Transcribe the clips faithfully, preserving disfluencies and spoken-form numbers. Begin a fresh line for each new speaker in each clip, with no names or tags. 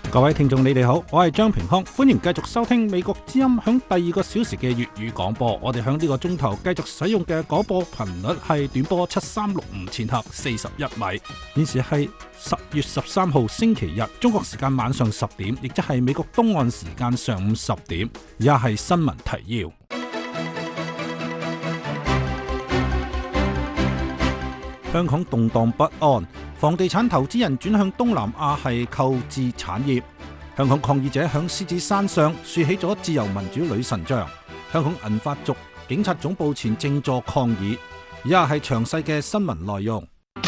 各位聽眾你哋好，我係張平康，歡迎繼續收聽美國之音響第二個小時嘅粵語廣播。我哋響呢個鐘頭繼續使用嘅廣播頻率係短波七三六五千赫四十一米。現時係十月十三號星期日，中國時間晚上十點，亦即係美國東岸時間上午十點。以下係新聞提要。香港動盪不安，房地產投資人轉向東南亞係購置產業。香港抗議者響獅子山上豎起咗自由民主女神像。香港銀髮族警察總部前靜坐抗議。以下係詳細嘅新聞內容。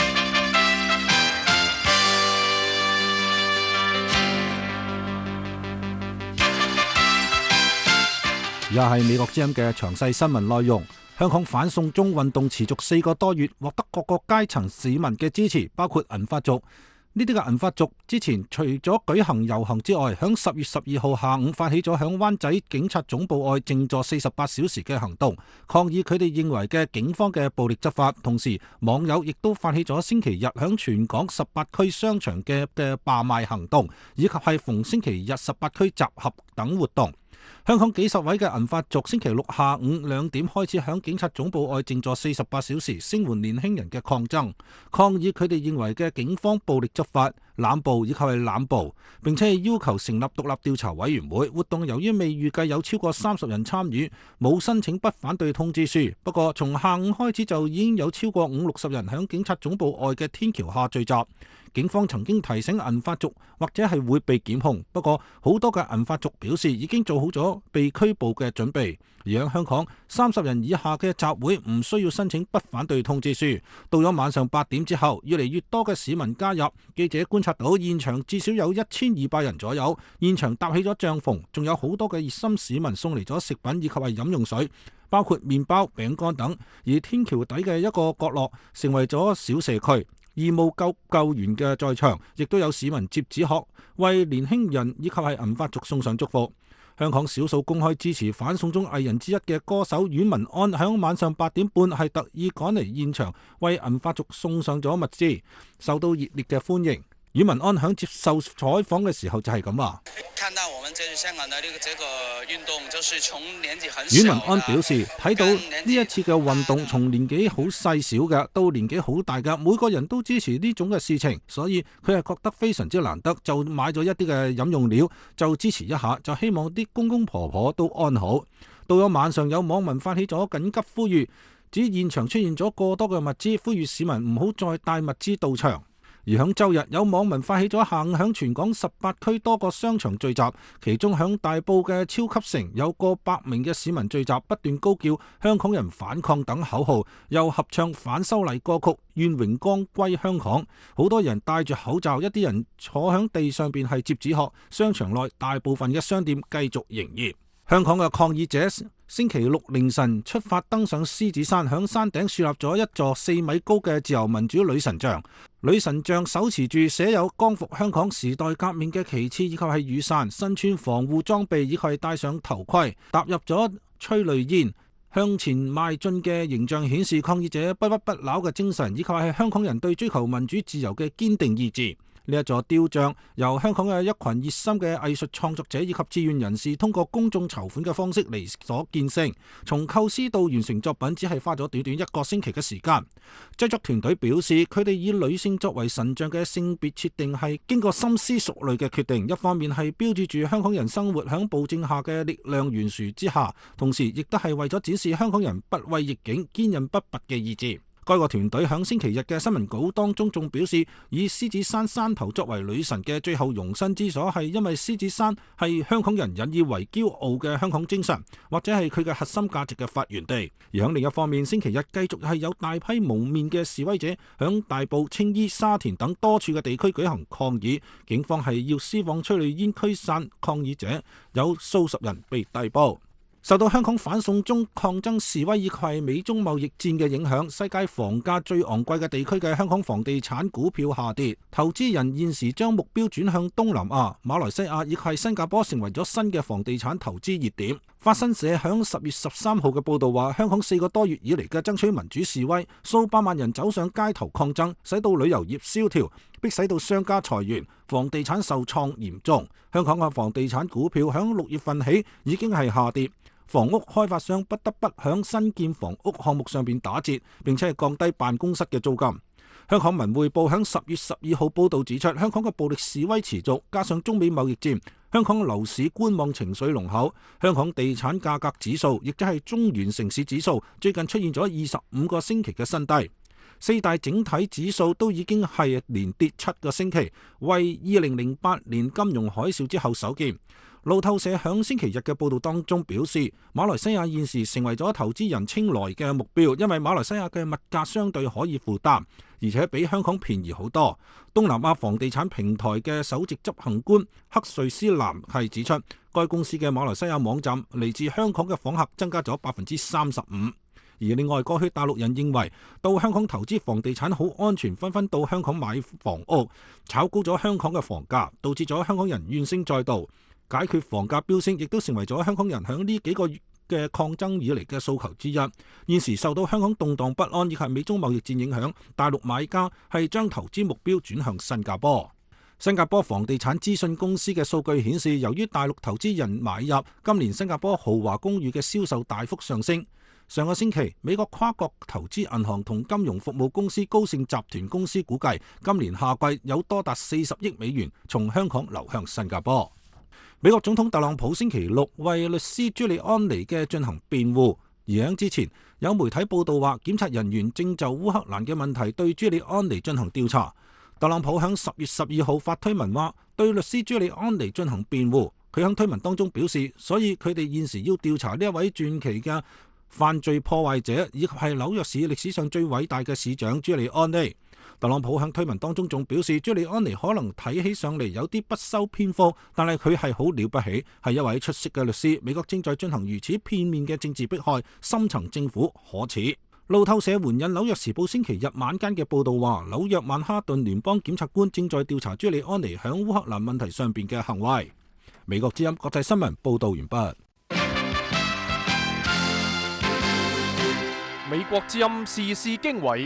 以下係美國之音嘅詳細新聞內容。香港反送中運動持續四個多月，獲得各個階層市民嘅支持，包括銀髮族。呢啲嘅銀髮族之前除咗舉行遊行之外，響十月十二號下午發起咗響灣仔警察總部外靜坐四十八小時嘅行動，抗議佢哋認為嘅警方嘅暴力執法。同時，網友亦都發起咗星期日響全港十八區商場嘅嘅罷賣行動，以及係逢星期日十八區集合等活動。香港幾十位嘅銀髮族星期六下午兩點開始響警察總部外靜坐四十八小時，聲援年輕人嘅抗爭，抗議佢哋認為嘅警方暴力執法、濫捕以及係濫捕，並且係要求成立獨立調查委員會。活動由於未預計有超過三十人參與，冇申請不反對通知書。不過從下午開始就已經有超過五六十人響警察總部外嘅天橋下聚集。警方曾經提醒銀髮族或者係會被檢控，不過好多嘅銀髮族表示已經做好咗被拘捕嘅準備。而喺香港，三十人以下嘅集會唔需要申請不反對通知書。到咗晚上八點之後，越嚟越多嘅市民加入。記者觀察到現場至少有一千二百人左右，現場搭起咗帳篷，仲有好多嘅熱心市民送嚟咗食品以及係飲用水，包括麵包、餅乾等。而天橋底嘅一個角落成為咗小社區。義務救救援嘅在場，亦都有市民接紙鶴為年輕人以及係銀髮族送上祝福。香港少數公開支持反送中藝人之一嘅歌手阮文安，響晚上八點半係特意趕嚟現場為銀髮族送上咗物資，受到熱烈嘅歡迎。阮文安響接受採訪嘅時候就係咁話。
看到我們這次香港的呢個這個運動，就是從年紀很小。
阮文安表示，睇到呢一次嘅運動，從年紀好細小嘅到年紀好大嘅，每個人都支持呢種嘅事情，所以佢係覺得非常之難得，就買咗一啲嘅飲用料，就支持一下，就希望啲公公婆婆都安好。到咗晚上，有網民發起咗緊急呼籲，指現場出現咗過多嘅物資，呼籲市民唔好再帶物資到場。而響周日，有網民發起咗下午響全港十八區多個商場聚集，其中響大埔嘅超級城有過百名嘅市民聚集，不斷高叫香港人反抗等口號，又合唱反修例歌曲願榮光歸香港。好多人戴住口罩，一啲人坐響地上邊係摺紙鶴。商場內大部分嘅商店繼續營業。香港嘅抗議者星期六凌晨出發登上獅子山，響山頂樹立咗一座四米高嘅自由民主女神像。女神像手持住寫有光復香港時代革命嘅旗幟以及係雨傘，身穿防護裝備以及係戴上頭盔，踏入咗催淚煙向前邁進嘅形象，顯示抗議者不屈不撓嘅精神，以及係香港人對追求民主自由嘅堅定意志。呢一座雕像由香港嘅一群熱心嘅藝術創作者以及志願人士通過公眾籌款嘅方式嚟所建成，從構思到完成作品只係花咗短短一個星期嘅時間。製作團隊表示，佢哋以女性作為神像嘅性別設定係經過深思熟慮嘅決定，一方面係標誌住香港人生活響暴政下嘅力量懸殊之下，同時亦都係為咗展示香港人不畏逆境、堅韌不拔嘅意志。該個團隊響星期日嘅新聞稿當中仲表示，以獅子山山頭作為女神嘅最後容身之所，係因為獅子山係香港人引以為驕傲嘅香港精神，或者係佢嘅核心價值嘅發源地。而響另一方面，星期日繼續係有大批蒙面嘅示威者響大埔、青衣、沙田等多處嘅地區舉行抗議，警方係要施放催淚煙驅散抗議者，有數十人被逮捕。受到香港反送中抗爭示威以及美中貿易戰嘅影響，世界房價最昂貴嘅地區嘅香港房地產股票下跌，投資人現時將目標轉向東南亞、馬來西亞以及新加坡，成為咗新嘅房地產投資熱點。 法新社響十月十三號嘅報導話，香港四個多月以嚟嘅爭取民主示威，數百萬人走上街頭抗爭，使到旅遊業蕭條，迫使到商家裁員，房地產受創嚴重。香港嘅房地產股票響六月份起已經係下跌，房屋開發商不得不響新建房屋項目上邊打折，並且係降低辦公室嘅租金。香港文匯報響十月十二號報導指出，香港嘅暴力示威持續，加上中美貿易戰，香港樓市觀望情緒濃厚。香港地產價格指數，亦即係中原城市指數，最近出現咗二十五個星期嘅新低。四大整體指數都已經係連跌七個星期，為二零零八年金融海嘯之後首見。路透社響星期日嘅報導當中表示，馬來西亞現時成為咗投資人青睞嘅目標，因為馬來西亞嘅物價相對可以負擔，而且比香港便宜好多。東南亞房地產平台嘅首席執行官克瑞斯南係指出，該公司嘅馬來西亞網站嚟自香港嘅訪客增加咗百分之三十五。而另外，過去大陸人認為到香港投資房地產好安全，紛紛到香港買房屋，炒高咗香港嘅房價，導致咗香港人怨聲載道。解決房價飆升，亦都成為咗香港人響呢幾個月嘅抗爭以嚟嘅訴求之一。現時受到香港動盪不安以及美中貿易戰影響，大陸買家係將投資目標轉向新加坡。新加坡房地產資訊公司嘅數據顯示，由於大陸投資人買入，今年新加坡豪華公寓嘅銷售大幅上升。上個星期，美國跨國投資銀行同金融服務公司高盛集團公司估計，今年夏季有多達四十億美元從香港流向新加坡。美國總統特朗普星期六為律師朱利安尼嘅進行辯護，而喺之前有媒體報道話，檢察人員正就烏克蘭嘅問題對朱利安尼進行調查。特朗普喺十月十二號發推文話，對律師朱利安尼進行辯護。佢喺推文當中表示，所以佢哋現時要調查呢一位傳奇嘅犯罪破壞者，以及係紐約市歷史上最偉大嘅市長朱利安尼。特朗普喺推文當中仲表示，朱利安尼可能睇起上嚟有啲不修邊幅，但係佢係好了不起，係一位出色嘅律師。美國正在進行如此片面嘅政治迫害，深層政府可恥。路透社援引紐約時報星期日晚間嘅報導話，紐約曼哈頓聯邦檢察官正在調查朱利安尼喺烏克蘭問題上邊嘅行為。美國之音國際新聞報導完畢。
美國之音時事經緯。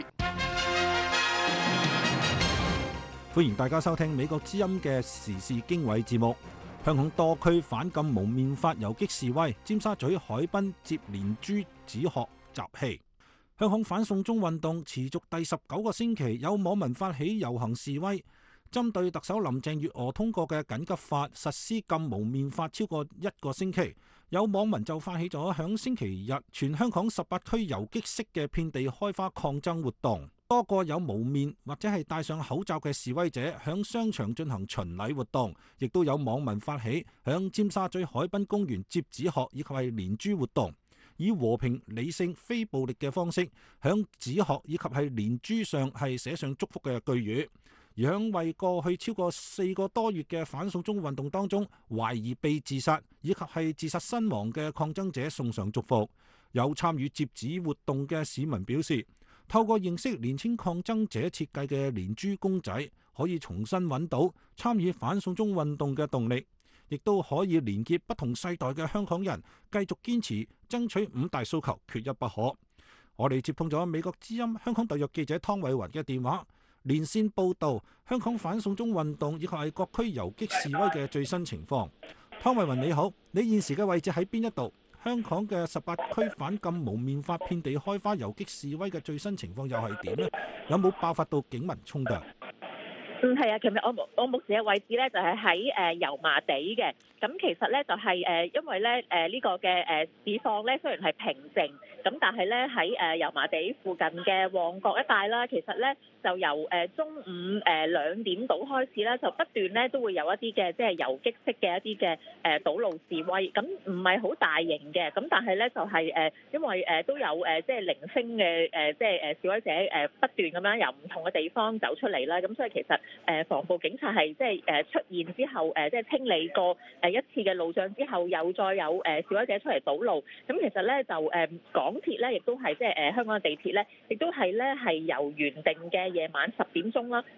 歡迎大家收聽美國之音嘅時事經緯節目。香港多區反禁蒙面法游擊示威，尖沙咀海濱接連珠子殼集氣。香港反送中運動持續第十九個星期，有網民發起遊行示威，針對特首林鄭月娥通過嘅緊急法實施禁蒙面法超過一個星期。有網民就發起咗響星期日全香港十八區游擊式嘅遍地開花抗爭活動。多個有蒙面或者係戴上口罩嘅示威者響商場進行巡禮活動，亦都有網民發起響尖沙咀海濱公園接紙鶴以及係連珠活動，以和平、理性、非暴力嘅方式響紙鶴以及係連珠上係寫上祝福嘅句語。而響為過去超過四個多月嘅反送中運動當中懷疑被自殺以及係自殺身亡嘅抗爭者送上祝福。有參與接紙活動嘅市民表示，透過認識年輕抗爭者設計嘅連珠公仔，可以重新揾到參與反送中運動嘅動力，亦都可以連結不同世代嘅香港人，繼續堅持爭取五大訴求，缺一不可。我哋接通咗美國之音香港特約記者湯偉雲嘅電話，連線報導香港反送中運動以及係各區游擊示威嘅最新情況。湯偉雲你好，你現時嘅位置喺邊一度？香港嘅十八區反禁蒙面法遍地開花游擊示威嘅最新情況又係點呢？有冇爆發到警民衝突？
嗯，係啊，其實我我目前嘅位置咧就係喺誒油麻地嘅。咁其實咧就係誒，因為咧誒呢個嘅誒市況咧雖然係平靜，咁但係咧喺誒油麻地附近嘅旺角一帶啦，其實咧就由誒中午誒兩點到開始咧，就不斷咧都會有一啲嘅即係游擊式嘅一啲嘅誒堵路示威，咁唔係好大型嘅，咁但係咧就係誒因為誒都有誒即係零星嘅誒即係誒示威者誒不斷咁樣由唔同嘅地方走出嚟啦，咁所以其實誒防暴警察係即係誒出現之後誒即係清理過誒一次嘅路障之後，又再有誒示威者出嚟堵路。咁其實咧就誒港鐵咧亦都係即係誒香港嘅地鐵咧，亦都係咧係由原定嘅夜晚十點鐘啦，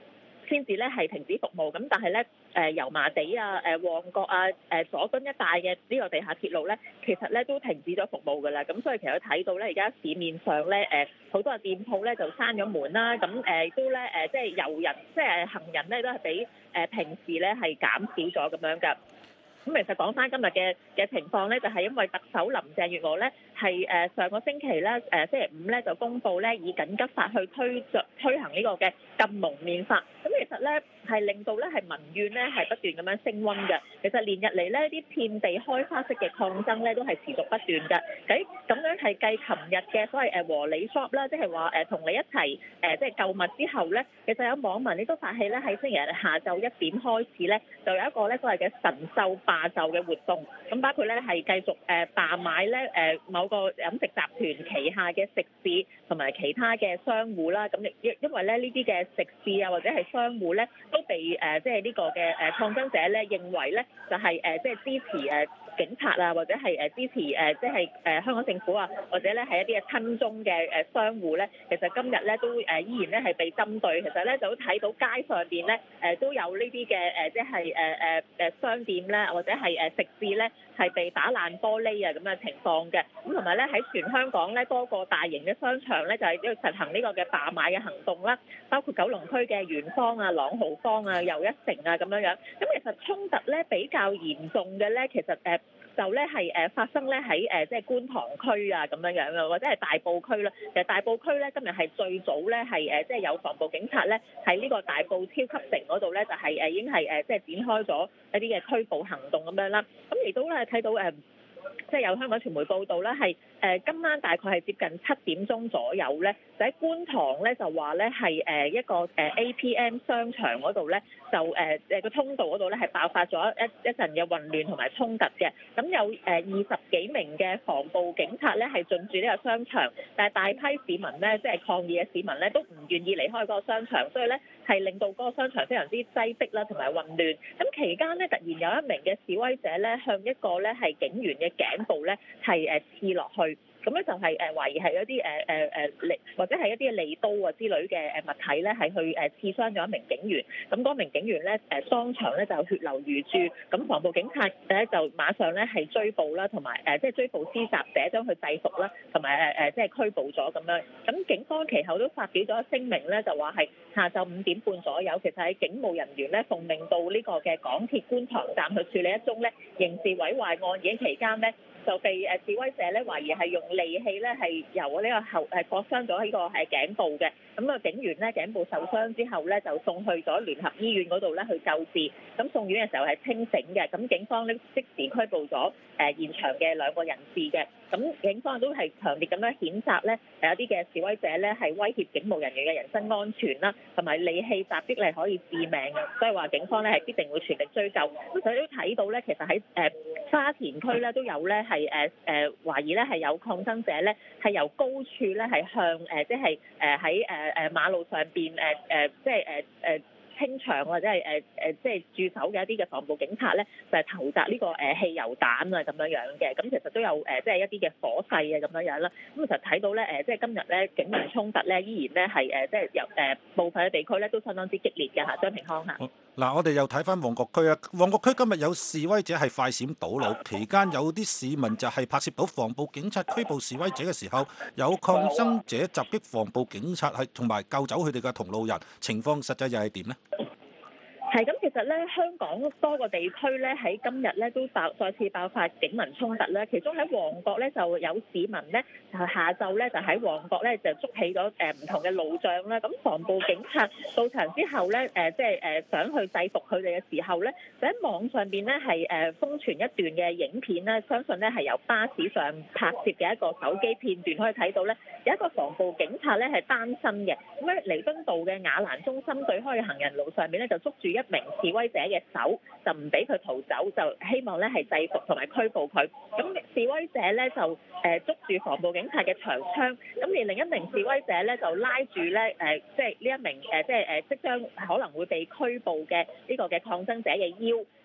先至咧係停止服務。咁但係咧誒油麻地啊、誒旺角啊、誒佐敦一帶嘅呢個地下鐵路咧，其實咧都停止咗服務㗎啦。咁所以其實睇到咧，而家市面上咧誒好多嘅店鋪咧就閂咗門啦。咁誒都咧誒即係遊人即係行人咧都係比誒平時咧係減少咗咁樣㗎。咁其實講翻今日嘅嘅情況咧，就係因為特首林鄭月娥咧係誒上個星期咧誒星期五咧就公布咧以緊急法去推推行呢個嘅禁蒙面法。咁其實咧係令到咧係民怨咧係不斷咁樣升溫嘅。其實連日嚟咧啲遍地開花式嘅抗爭咧都係持續不斷嘅。喺咁樣係繼琴日嘅所謂誒和理 shop 啦，即係話誒同你一齊誒即係購物之後咧，其實有網民亦都發起咧喺星期日下晝一點開始咧就有一個咧所謂嘅神獸罷就嘅活動。咁包括咧係繼續誒罷買咧誒某個飲食集團旗下嘅食肆同埋其他嘅商戶啦。咁因因為咧呢啲嘅食肆啊或者係商戶咧都被誒即係呢個嘅誒抗爭者咧認為咧就係誒即係支持誒警察啊，或者係誒支持誒即係誒香港政府啊，或者咧係一啲嘅親中嘅誒商戶咧，其實今日咧都誒依然咧係被針對。其實咧就睇到街上邊咧誒都有呢啲嘅誒即係誒誒誒商店咧，或者係誒食肆咧係被打爛玻璃啊咁嘅情況嘅。咁同埋咧喺全香港咧多個大型嘅商場咧就係要實行呢個嘅罷買嘅行動啦，包括九龍區嘅元芳啊、朗豪坊啊、又一城啊咁樣樣。咁其實衝突咧比較嚴重嘅咧，其實誒。就咧係誒發生咧喺誒即係觀塘區啊咁樣樣啊，或者係大埔區啦。其實大埔區咧今日係最早咧係誒即係有防暴警察咧喺呢個大埔超級城嗰度咧就係誒已經係誒即係展開咗一啲嘅拘捕行動咁樣啦。咁亦都咧睇到誒。即係有香港傳媒報道咧，係誒今晚大概係接近七點鐘左右咧，就喺觀塘咧就話咧係誒一個誒 A P M 商場嗰度咧，就誒誒個通道嗰度咧係爆發咗一一陣嘅混亂同埋衝突嘅。咁有誒二十幾名嘅防暴警察咧係進駐呢個商場，但係大批市民咧即係抗議嘅市民咧都唔願意離開嗰個商場，所以咧係令到嗰個商場非常之擠迫啦同埋混亂。咁期間咧突然有一名嘅示威者咧向一個咧係警員嘅頸部咧係誒刺落去，咁咧就係誒懷疑係一啲誒誒誒利或者係一啲利刀啊之類嘅誒物體咧係去誒刺傷咗一名警員，咁嗰名警員咧誒當場咧就血流如注，咁防暴警察咧就馬上咧係追捕啦，同埋誒即係追捕施襲者將佢制服啦，同埋誒誒即係拘捕咗咁樣。咁警方其後都發表咗聲明咧，就話係下晝五點半左右，其實喺警務人員咧奉命到呢個嘅港鐵觀塘站去處理一宗咧刑事毀壞案，而喺期間咧就被誒示威者咧懷疑係用利器咧係由呢個後誒割傷咗呢個係頸部嘅，咁啊警員咧頸部受傷之後咧就送去咗聯合醫院嗰度咧去救治，咁送院嘅時候係清醒嘅，咁警方咧即時拘捕咗誒現場嘅兩個人士嘅，咁警方都係強烈咁樣譴責咧有啲嘅示威者咧係威脅警務人員嘅人身安全啦，同埋利器襲擊係可以致命嘅，所以話警方咧係必定會全力追究。咁所以都睇到咧，其實喺誒沙田區咧都有咧係誒誒懷疑咧係有抗爭者咧係由高處咧係向誒即係誒喺誒誒馬路上邊誒誒即係誒誒清場或者係誒誒即係駐守嘅一啲嘅防暴警察咧，就係投擲呢個誒汽油彈啊咁樣樣嘅，咁其實都有誒即係一啲嘅火勢啊咁樣樣啦。咁其實睇到咧誒，即係今日咧警民衝突咧依然咧係誒即係由誒部分嘅地區咧都相當之激烈嘅嚇。張平康嚇。
嗱，我哋又睇翻旺角區啊！旺角區今日有示威者係快閃堵路，期間有啲市民就係拍攝到防暴警察拘捕示威者嘅時候，有抗爭者襲擊防暴警察，係同埋救走佢哋嘅同路人，情況實際又係點呢？
係咁，其實咧香港多個地區咧喺今日咧都爆再次爆發警民衝突咧，其中喺旺角咧就有市民咧就下晝咧就喺旺角咧就捉起咗誒唔同嘅路障啦。咁防暴警察到場之後咧誒即係誒想去制服佢哋嘅時候咧，就喺網上邊咧係誒瘋傳一段嘅影片咧，相信咧係由巴士上拍攝嘅一個手機片段，可以睇到咧有一個防暴警察咧係單身嘅，咁喺彌敦道嘅雅蘭中心對開嘅行人路上面咧就捉住一名示威者嘅手，就唔俾佢逃走，就希望咧係制服同埋拘捕佢。咁示威者咧就誒捉住防暴警察嘅長槍，咁而另一名示威者咧就拉住咧誒，即係呢一名誒即係誒即將可能會被拘捕嘅呢個嘅抗爭者嘅腰。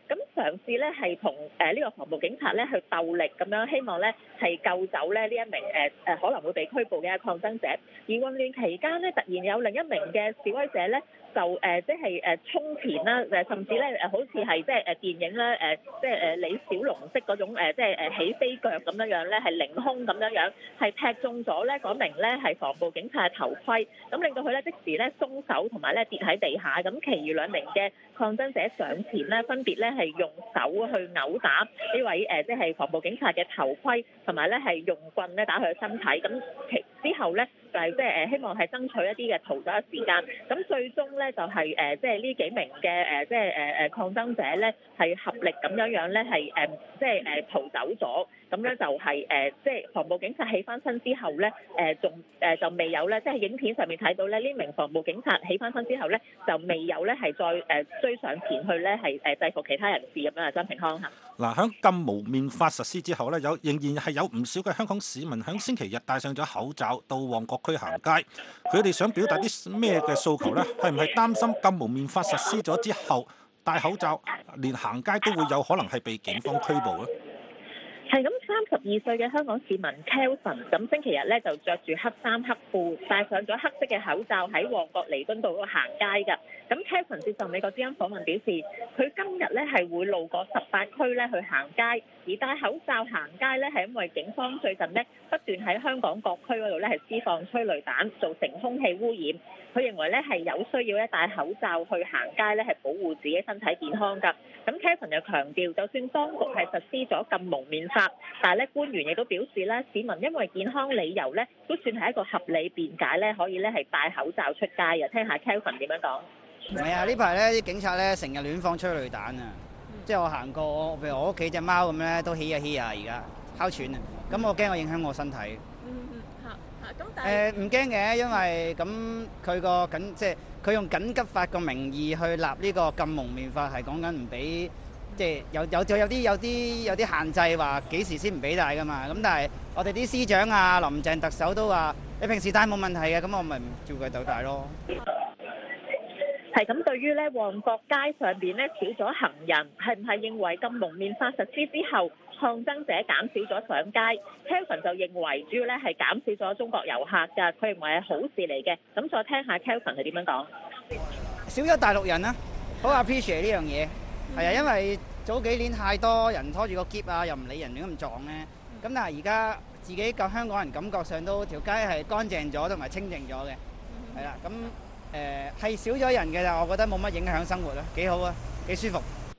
咁嘗試咧係同誒呢個防暴警察咧去鬥力咁樣，希望咧係救走咧呢一名誒誒可能會被拘捕嘅抗爭者。而混亂期間咧，突然有另一名嘅示威者咧，就誒即係誒衝前啦，誒甚至咧誒好似係即係誒電影咧誒即係誒李小龍式嗰種誒即係誒起飛腳咁樣樣咧，係凌空咁樣樣，係踢中咗咧嗰名咧係防暴警察嘅頭盔，咁令到佢咧即時咧鬆手同埋咧跌喺地下，咁其餘兩名嘅抗爭者上前咧，分別咧係用手去毆打呢位誒即係防暴警察嘅頭盔，同埋咧係用棍咧打佢嘅身體，咁其之後咧就係即係誒希望係爭取一啲嘅逃走嘅時間，咁最終咧就係誒即係呢幾名嘅誒即係誒誒抗爭者咧係合力咁樣樣咧係誒即係誒逃走咗，咁咧就係誒即係防暴警察起翻身之後咧誒仲誒就未有咧，即係影片上面睇到咧呢名防暴警察起翻身之後咧就未有咧係再誒追上前去咧係誒制服其他人士咁樣啊，張平康嚇。
嗱，響禁蒙面法實施之後咧，有仍然係有唔少嘅香港市民響星期日戴上咗口罩到旺角區行街，佢哋想表達啲咩嘅訴求呢？係唔係擔心禁蒙面法實施咗之後戴口罩連行街都會有可能係被警方拘捕呢？
係咁，三十二歲嘅香港市民 Kelvin 咁星期日咧就着住黑衫黑褲，戴上咗黑色嘅口罩喺旺角彌敦道嗰度行街㗎。咁 Kelvin 接受美國之音訪問表示，佢今日咧係會路過十八區咧去行街，而戴口罩行街咧係因為警方最近咧不斷喺香港各區嗰度咧係施放催淚彈，造成空氣污染。佢認為咧係有需要咧戴口罩去行街咧係保護自己身體健康㗎。咁 Kelvin 又強調，就算當局係實施咗禁蒙面法，但係咧官員亦都表示咧，市民因為健康理由咧，都算係一個合理辯解咧，可以咧係戴口罩出街嘅。聽下 Kelvin 點樣講。
唔係啊！呢排咧啲警察咧成日亂放催淚彈啊！嗯、即係我行過，譬如我屋企隻貓咁咧都起呀起呀而家哮喘啊！咁我驚我影響我身體。
嗯嗯嚇嚇咁但係
誒唔驚嘅，因為咁佢個緊即係佢用緊急法個名義去立呢個禁蒙面法，係講緊唔俾即係有有有有啲有啲有啲限制話幾時先唔俾戴㗎嘛。咁但係我哋啲司長啊、林鄭特首都話你平時戴冇問題嘅，咁我咪唔照佢就戴咯。
係咁，對於咧旺角街上邊咧少咗行人，係唔係認為禁蒙面法實施之後，抗爭者減少咗上街 ？Kelvin 就認為主要咧係減少咗中國遊客㗎，佢認為係好事嚟嘅。咁再聽下 Kelvin 係點樣講？
少咗大陸人啊，好 appreciate 呢樣嘢。係啊，因為早幾年太多人拖住個篋啊，又唔理人亂咁撞咧。咁但係而家自己個香港人感覺上都條街係乾淨咗同埋清靜咗嘅。係啦，咁。誒係、呃、少咗人嘅，但我覺得冇乜影響生活啦，幾好啊，幾舒服。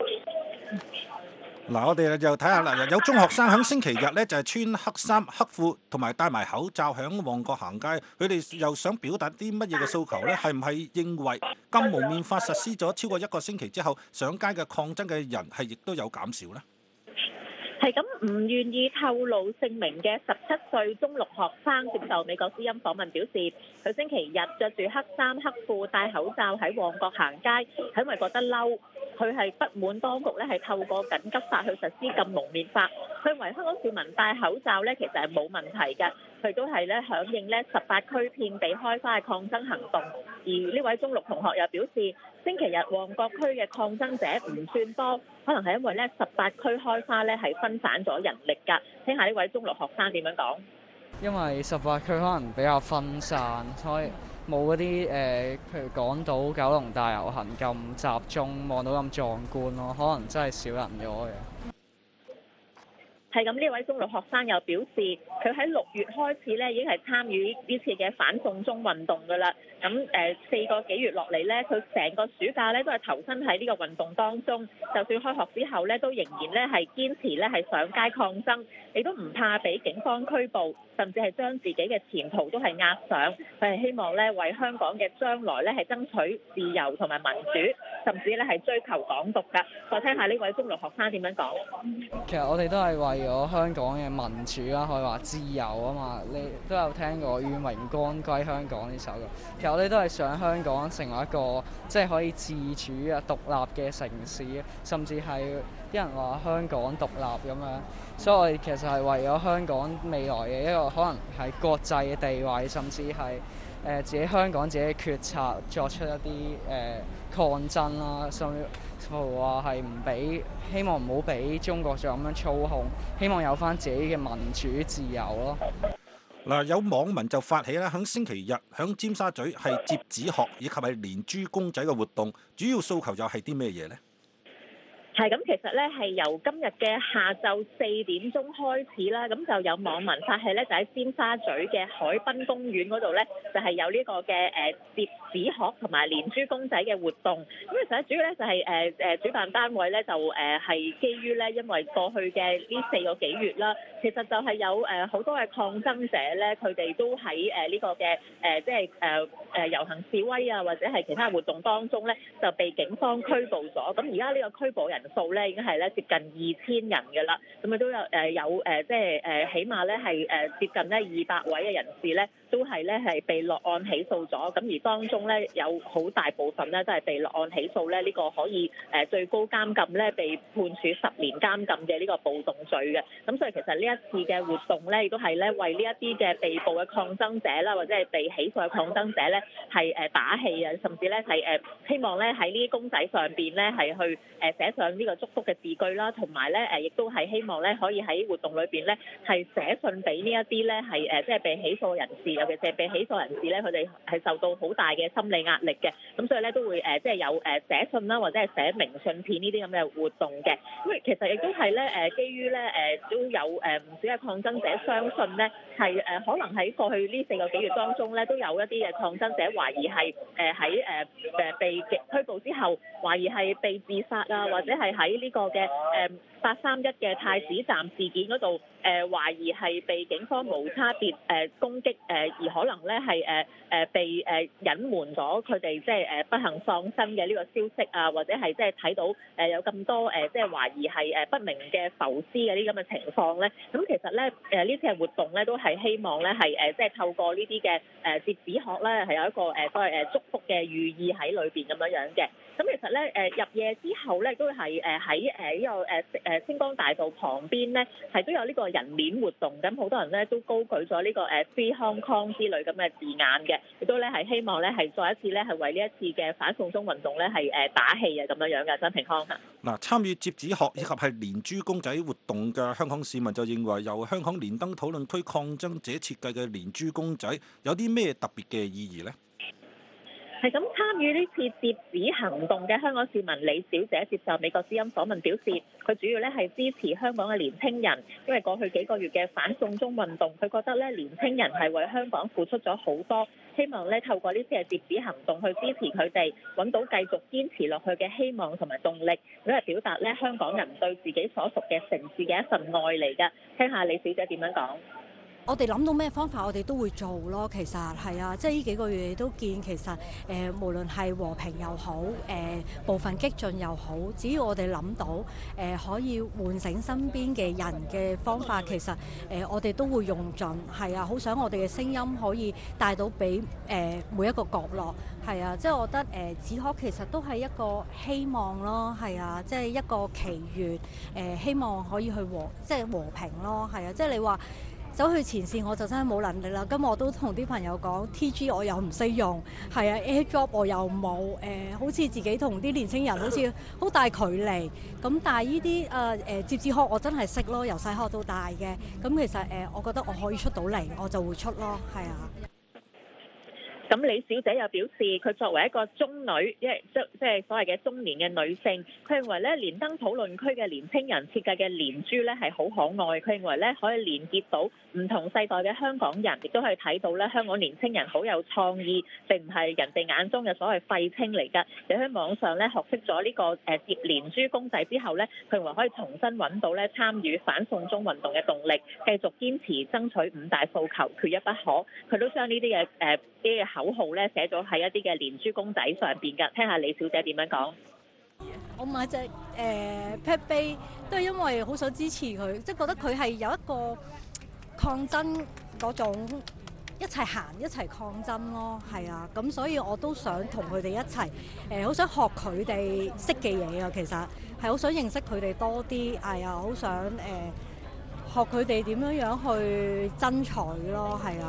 嗱，我哋就睇下啦，有中學生喺星期日咧就係、是、穿黑衫黑褲同埋戴埋口罩喺旺角行街，佢哋又想表達啲乜嘢嘅訴求呢？係唔係認為禁蒙面法實施咗超過一個星期之後，上街嘅抗爭嘅人係亦都有減少呢？
係咁，唔願意透露姓名嘅十七歲中六學生接受美國之音訪問表示，佢星期日着住黑衫黑褲戴口罩喺旺角行街，係因為覺得嬲。佢係不滿當局咧係透過緊急法去實施禁蒙面法。佢認為香港市民戴口罩咧其實係冇問題嘅，佢都係咧響應咧十八區遍地開花嘅抗爭行動。而呢位中六同學又表示，星期日旺角區嘅抗爭者唔算多，可能係因為咧十八區開花咧係分散咗人力㗎。聽下呢位中六學生點樣講。
因為十八區可能比較分散，所以冇嗰啲誒，譬如港島、九龍大遊行咁集中，望到咁壯觀咯，可能真係少人咗嘅。係咁，呢位中六學生又表示，佢喺六月開始咧已經係參與呢次嘅反送中運動㗎啦。咁誒四個幾月落嚟咧，佢成個暑假咧都係投身喺呢個運動當中。就算開學之後咧，都仍然咧係堅持咧係上街抗爭，亦都唔怕俾警方拘捕，甚至係將自己嘅前途都係押上。佢係希望咧為香港嘅將來咧係爭取自由同埋民主，甚至咧係追求港獨㗎。再聽下呢位中六學生點樣講。 其實我哋都係為咗香港嘅民主啦，可以話自由啊嘛。你都有聽過《願榮光歸香港》呢首歌。其實我哋都係想香港成為一個即係可以自主啊、獨立嘅城市，甚至係啲人話香港獨立咁樣。所以我哋其實係為咗香港未來嘅一個可能係國際嘅地位，甚至係誒自己香港自己嘅決策作出一啲誒、呃、抗爭啦，甚至乎話係唔俾，希望唔好俾中國再咁樣操控，希望有翻自己嘅民主自由咯。
嗱，有網民就發起咧，喺星期日喺尖沙咀係摺紙鶴以及係連珠公仔嘅活動，主要訴求又係啲咩嘢呢？
係咁，其實咧係由今日嘅下晝四點鐘開始啦，咁就有網民發起咧，就喺尖沙咀嘅海濱公園嗰度咧，就係有呢個嘅誒摺紙鶴同埋連珠公仔嘅活動。咁其實主要咧就係誒誒主辦單位咧就誒係基於咧，因為過去嘅呢四個幾月啦，其實就係有誒好多嘅抗爭者咧，佢哋都喺誒呢個嘅誒即係誒誒遊行示威啊，或者係其他活動當中咧，就被警方拘捕咗。咁而家呢個拘捕人數咧已經係咧接近二千人嘅啦，咁啊都有誒有誒即係誒起碼咧係誒接近咧二百位嘅人士咧都係咧係被落案起訴咗，咁而當中咧有好大部分咧都係被落案起訴咧呢個可以誒最高監禁咧被判處十年監禁嘅呢個暴動罪嘅，咁所以其實呢一次嘅活動咧亦都係咧為呢一啲嘅被捕嘅抗爭者啦，或者係被起訴嘅抗爭者咧係誒打氣啊，甚至咧係誒希望咧喺呢啲公仔上邊咧係去誒寫上呢個祝福嘅字句啦，同埋咧誒亦都係希望咧可以喺活動裏邊咧係寫信俾呢一啲咧係誒即係被起訴嘅人士，尤其是被起訴人士咧，佢哋係受到好大嘅心理壓力嘅，咁所以咧都會誒即係有誒寫信啦，或者係寫明信片呢啲咁嘅活動嘅。咁其實亦都係咧誒基於咧誒都有誒唔少嘅抗爭者相信咧係誒可能喺過去呢四個幾月當中咧都有一啲嘅抗爭者懷疑係誒喺誒誒被拘捕之後懷疑係被自殺啊，或者係喺呢個嘅誒八三一嘅太子站事件嗰度誒懷疑係被警方無差別誒攻擊誒，而可能咧係誒誒被誒隱瞞咗佢哋即係誒不幸喪生嘅呢個消息啊，或者係即係睇到誒有咁多誒即係懷疑係誒不明嘅浮屍嘅呢啲咁嘅情況咧，咁其實咧誒呢次嘅活動咧都係希望咧係誒即係透過呢啲嘅誒摺紙鶴咧係有一個誒所謂誒祝福嘅寓意喺裏邊咁樣樣嘅。咁其實咧誒入夜之後咧都係誒喺誒呢個誒誒星光大道旁邊咧係都有呢個人鏈活動，咁好多人咧都高舉咗呢個誒 Free Hong Kong 之類咁嘅字眼嘅，亦都咧係希望咧係再一次咧係為呢一次嘅反送中運動咧係誒打氣啊咁樣樣嘅。張平康嚇。
嗱，參與摺紙鶴以及係連珠公仔活動嘅香港市民就認為，由香港連登討論區抗爭者設計嘅連珠公仔有啲咩特別嘅意義呢？
係咁，參與呢次摺紙行動嘅香港市民李小姐接受美國之音訪問表示，佢主要咧係支持香港嘅年輕人，因為過去幾個月嘅反送中運動，佢覺得咧年輕人係為香港付出咗好多，希望咧透過呢次嘅摺紙行動去支持佢哋，揾到繼續堅持落去嘅希望同埋動力，咁係表達咧香港人對自己所屬嘅城市嘅一份愛嚟㗎。聽下李小姐點樣講。
我哋諗到咩方法，我哋都會做咯。其實係啊，即係呢幾個月都見，其實誒、呃、無論係和平又好，誒、呃、部分激進又好，只要我哋諗到誒、呃、可以喚醒身邊嘅人嘅方法，其實誒、呃、我哋都會用盡。係啊，好想我哋嘅聲音可以帶到俾誒、呃、每一個角落。係啊，即係我覺得誒紙鶴其實都係一個希望咯。係啊，即係一個祈願，誒、呃、希望可以去和即係和平咯。係啊，即係你話走去前線我就真係冇能力啦，咁我都同啲朋友講 T G 我又唔識用，係啊 AirDrop 我又冇，誒、呃、好似自己同啲年青人好似好大距離，咁但係呢啲誒誒摺紙鶴我真係識咯，由細學到大嘅，咁其實誒、呃、我覺得我可以出到嚟，我就會出咯，係啊。
咁李小姐又表示，佢作為一個中女，即係即即係所謂嘅中年嘅女性，佢認為咧連登討論區嘅年輕人設計嘅連珠咧係好可愛，佢認為咧可以連結到唔同世代嘅香港人，亦都可以睇到咧香港年輕人好有創意，並唔係人哋眼中嘅所謂廢青嚟㗎。你喺網上咧學識咗呢個誒摺連珠公仔之後咧，佢認為可以重新揾到咧參與反送中運動嘅動力，繼續堅持爭取五大訴求，缺一不可。佢都將呢啲嘅誒啲嘅口號咧寫咗喺一啲嘅連珠公仔上邊㗎，聽下李小姐點樣講。
我買隻誒 pet 杯都係因為好想支持佢，即係覺得佢係有一個抗爭嗰種一齊行一齊抗爭咯，係啊，咁所以我都想同佢哋一齊誒，好想學佢哋識嘅嘢啊，其實係好想認識佢哋多啲，係啊，好想誒學佢哋點樣樣去爭取咯，係啊。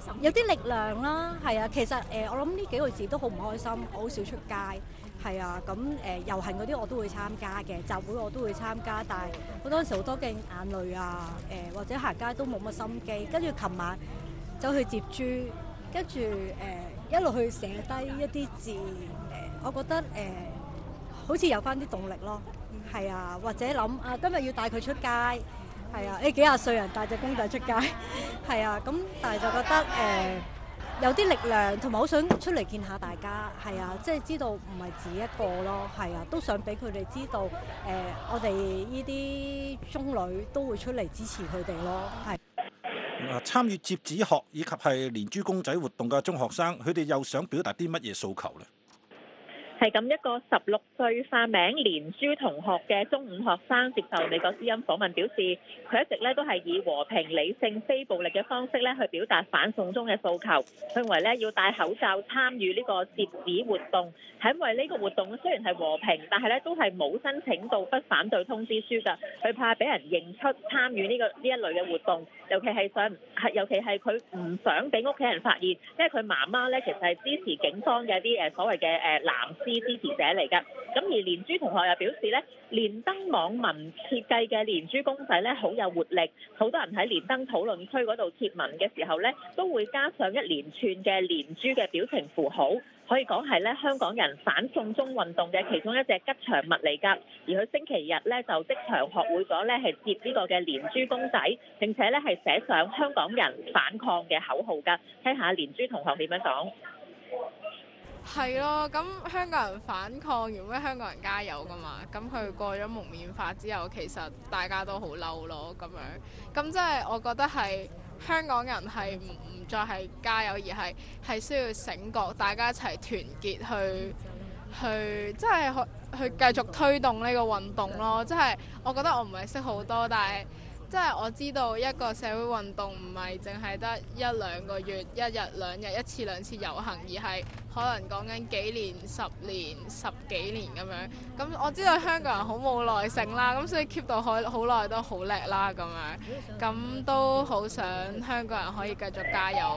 有啲力量啦，係啊，其實誒、呃、我諗呢幾個字都好唔開心，我好少出街，係啊，咁誒、呃、遊行嗰啲我都會參加嘅，集會我都會參加，但係好多時好多嘅眼淚啊，誒、呃、或者行街都冇乜心機，跟住琴晚走去接豬，跟住誒一路去寫低一啲字，誒、呃、我覺得誒、呃、好似有翻啲動力咯，係啊，或者諗啊今日要帶佢出街。係啊，你幾廿歲人帶隻公仔出街，係啊，咁但係就覺得誒、呃、有啲力量，同埋好想出嚟見下大家，係啊，即係知道唔係自己一個咯，係啊，都想俾佢哋知道誒、呃，我哋呢啲中女都會出嚟支持佢哋咯，係。
啊，參與摺紙學以及係連珠公仔活動嘅中學生，佢哋又想表達啲乜嘢訴求呢？
係咁，一個十六歲化名連珠同學嘅中五學生接受美國之音訪問表示，佢一直咧都係以和平、理性、非暴力嘅方式咧去表達反送中嘅訴求。佢認為咧要戴口罩參與呢個摺紙活動，係因為呢個活動雖然係和平，但係咧都係冇申請到不反對通知書㗎。佢怕俾人認出參與呢個呢一類嘅活動，尤其係想係尤其係佢唔想俾屋企人發現，因為佢媽媽咧其實係支持警方嘅一啲誒所謂嘅誒藍絲支持者嚟㗎。咁而連珠同學又表示咧，連登網民設計嘅連珠公仔咧好有活力，好多人喺連登討論區嗰度貼文嘅時候咧，都會加上一連串嘅連珠嘅表情符號，可以講係咧香港人反送中運動嘅其中一隻吉祥物嚟㗎。而佢星期日咧就即場學會咗咧係摺呢個嘅連珠公仔，並且咧係寫上香港人反抗嘅口號㗎。聽下連珠同學點樣講。
係咯，咁香港人反抗，如果香港人加油噶嘛，咁佢過咗蒙面法之後，其實大家都好嬲咯，咁樣，咁即係我覺得係香港人係唔唔再係加油，而係係需要醒覺，大家一齊團結去去，即係去去繼續推動呢個運動咯。即係我覺得我唔係識好多，但係即係我知道一個社會運動唔係淨係得一兩個月、一日兩日、一次兩次遊行，而係可能講緊幾年、十年、十幾年咁樣。咁我知道香港人好冇耐性啦，咁所以 keep 到好好耐都好叻啦咁樣。咁都好想香港人可以繼續加油。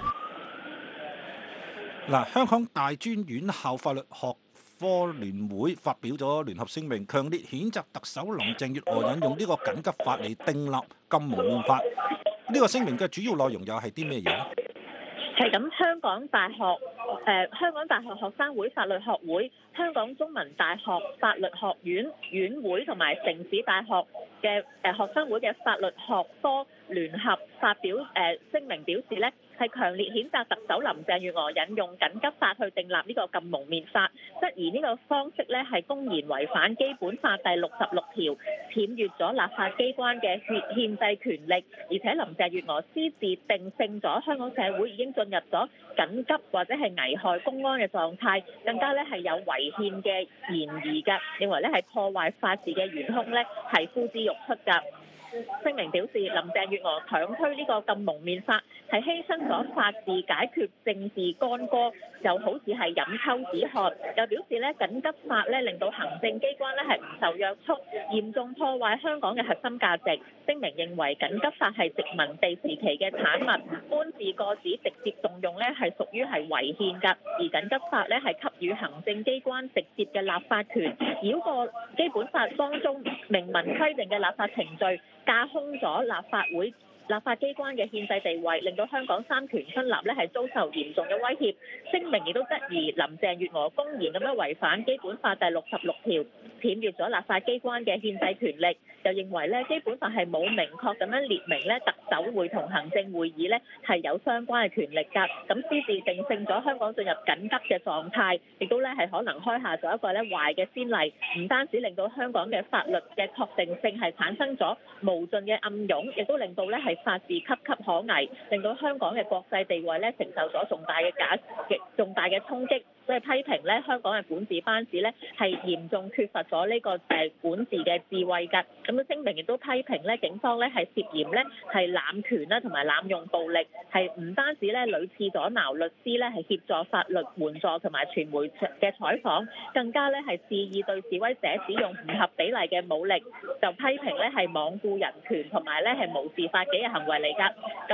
嗱，香港大專院校法律學科聯會發表咗聯合聲明，強烈譴責特首林鄭月娥引用呢個緊急法嚟訂立禁蒙面法。呢個聲明嘅主要內容又係啲咩嘢咧？
係咁，香港大學誒、呃、香港大學學生會法律學會、香港中文大學法律學院院會同埋城市大學嘅誒、呃、學生會嘅法律學科聯合發表誒、呃、聲明表示咧，係強烈譴責特首林鄭月娥引用緊急法去訂立呢個禁蒙面法，質疑呢個方式咧係公然違反基本法第六十六條，僭越咗立法機關嘅憲憲制權力，而且林鄭月娥私自定性咗香港社會已經進入咗緊急或者係危害公安嘅狀態，更加咧係有違憲嘅嫌疑㗎，認為咧係破壞法治嘅元兇咧係呼之欲出㗎。聲明表示，林鄭月娥強推呢個禁蒙面法係犧牲咗法治解決政治干戈，就好似係飲鴆止渴。又表示咧緊急法咧令到行政機關咧係唔受約束，嚴重破壞香港嘅核心價值。聲明認為緊急法係殖民地時期嘅產物，搬字過紙直接動用咧係屬於係違憲㗎。而緊急法咧係給予行政機關直接嘅立法權，繞過基本法當中明文規定嘅立法程序，架空咗立法會立法機關嘅憲制地位，令到香港三權分立咧係遭受嚴重嘅威脅。聲明亦都質疑林鄭月娥公然咁樣違反基本法第六十六條，僭越咗立法機關嘅憲制權力。又認為咧基本法係冇明確咁樣列明咧特首會同行政會議咧係有相關嘅權力㗎。咁私自定性咗香港進入緊急嘅狀態，亦都咧係可能開下咗一個咧壞嘅先例，唔單止令到香港嘅法律嘅確定性係產生咗無盡嘅暗湧，亦都令到咧係法治岌岌可危，令到香港嘅國際地位咧承受咗重大嘅假極重大嘅衝擊。所以批評咧香港嘅管治班子咧係嚴重缺乏咗呢個誒管治嘅智慧㗎。咁樣聲明亦都批評咧警方咧係涉嫌咧係濫權啦同埋濫用暴力，係唔單止咧屢次阻撓律師咧係協助法律援助同埋傳媒嘅採訪，更加咧係肆意對示威者使用唔合比例嘅武力，就批評咧係罔顧人權同埋咧係無視法紀嘅行為嚟㗎。咁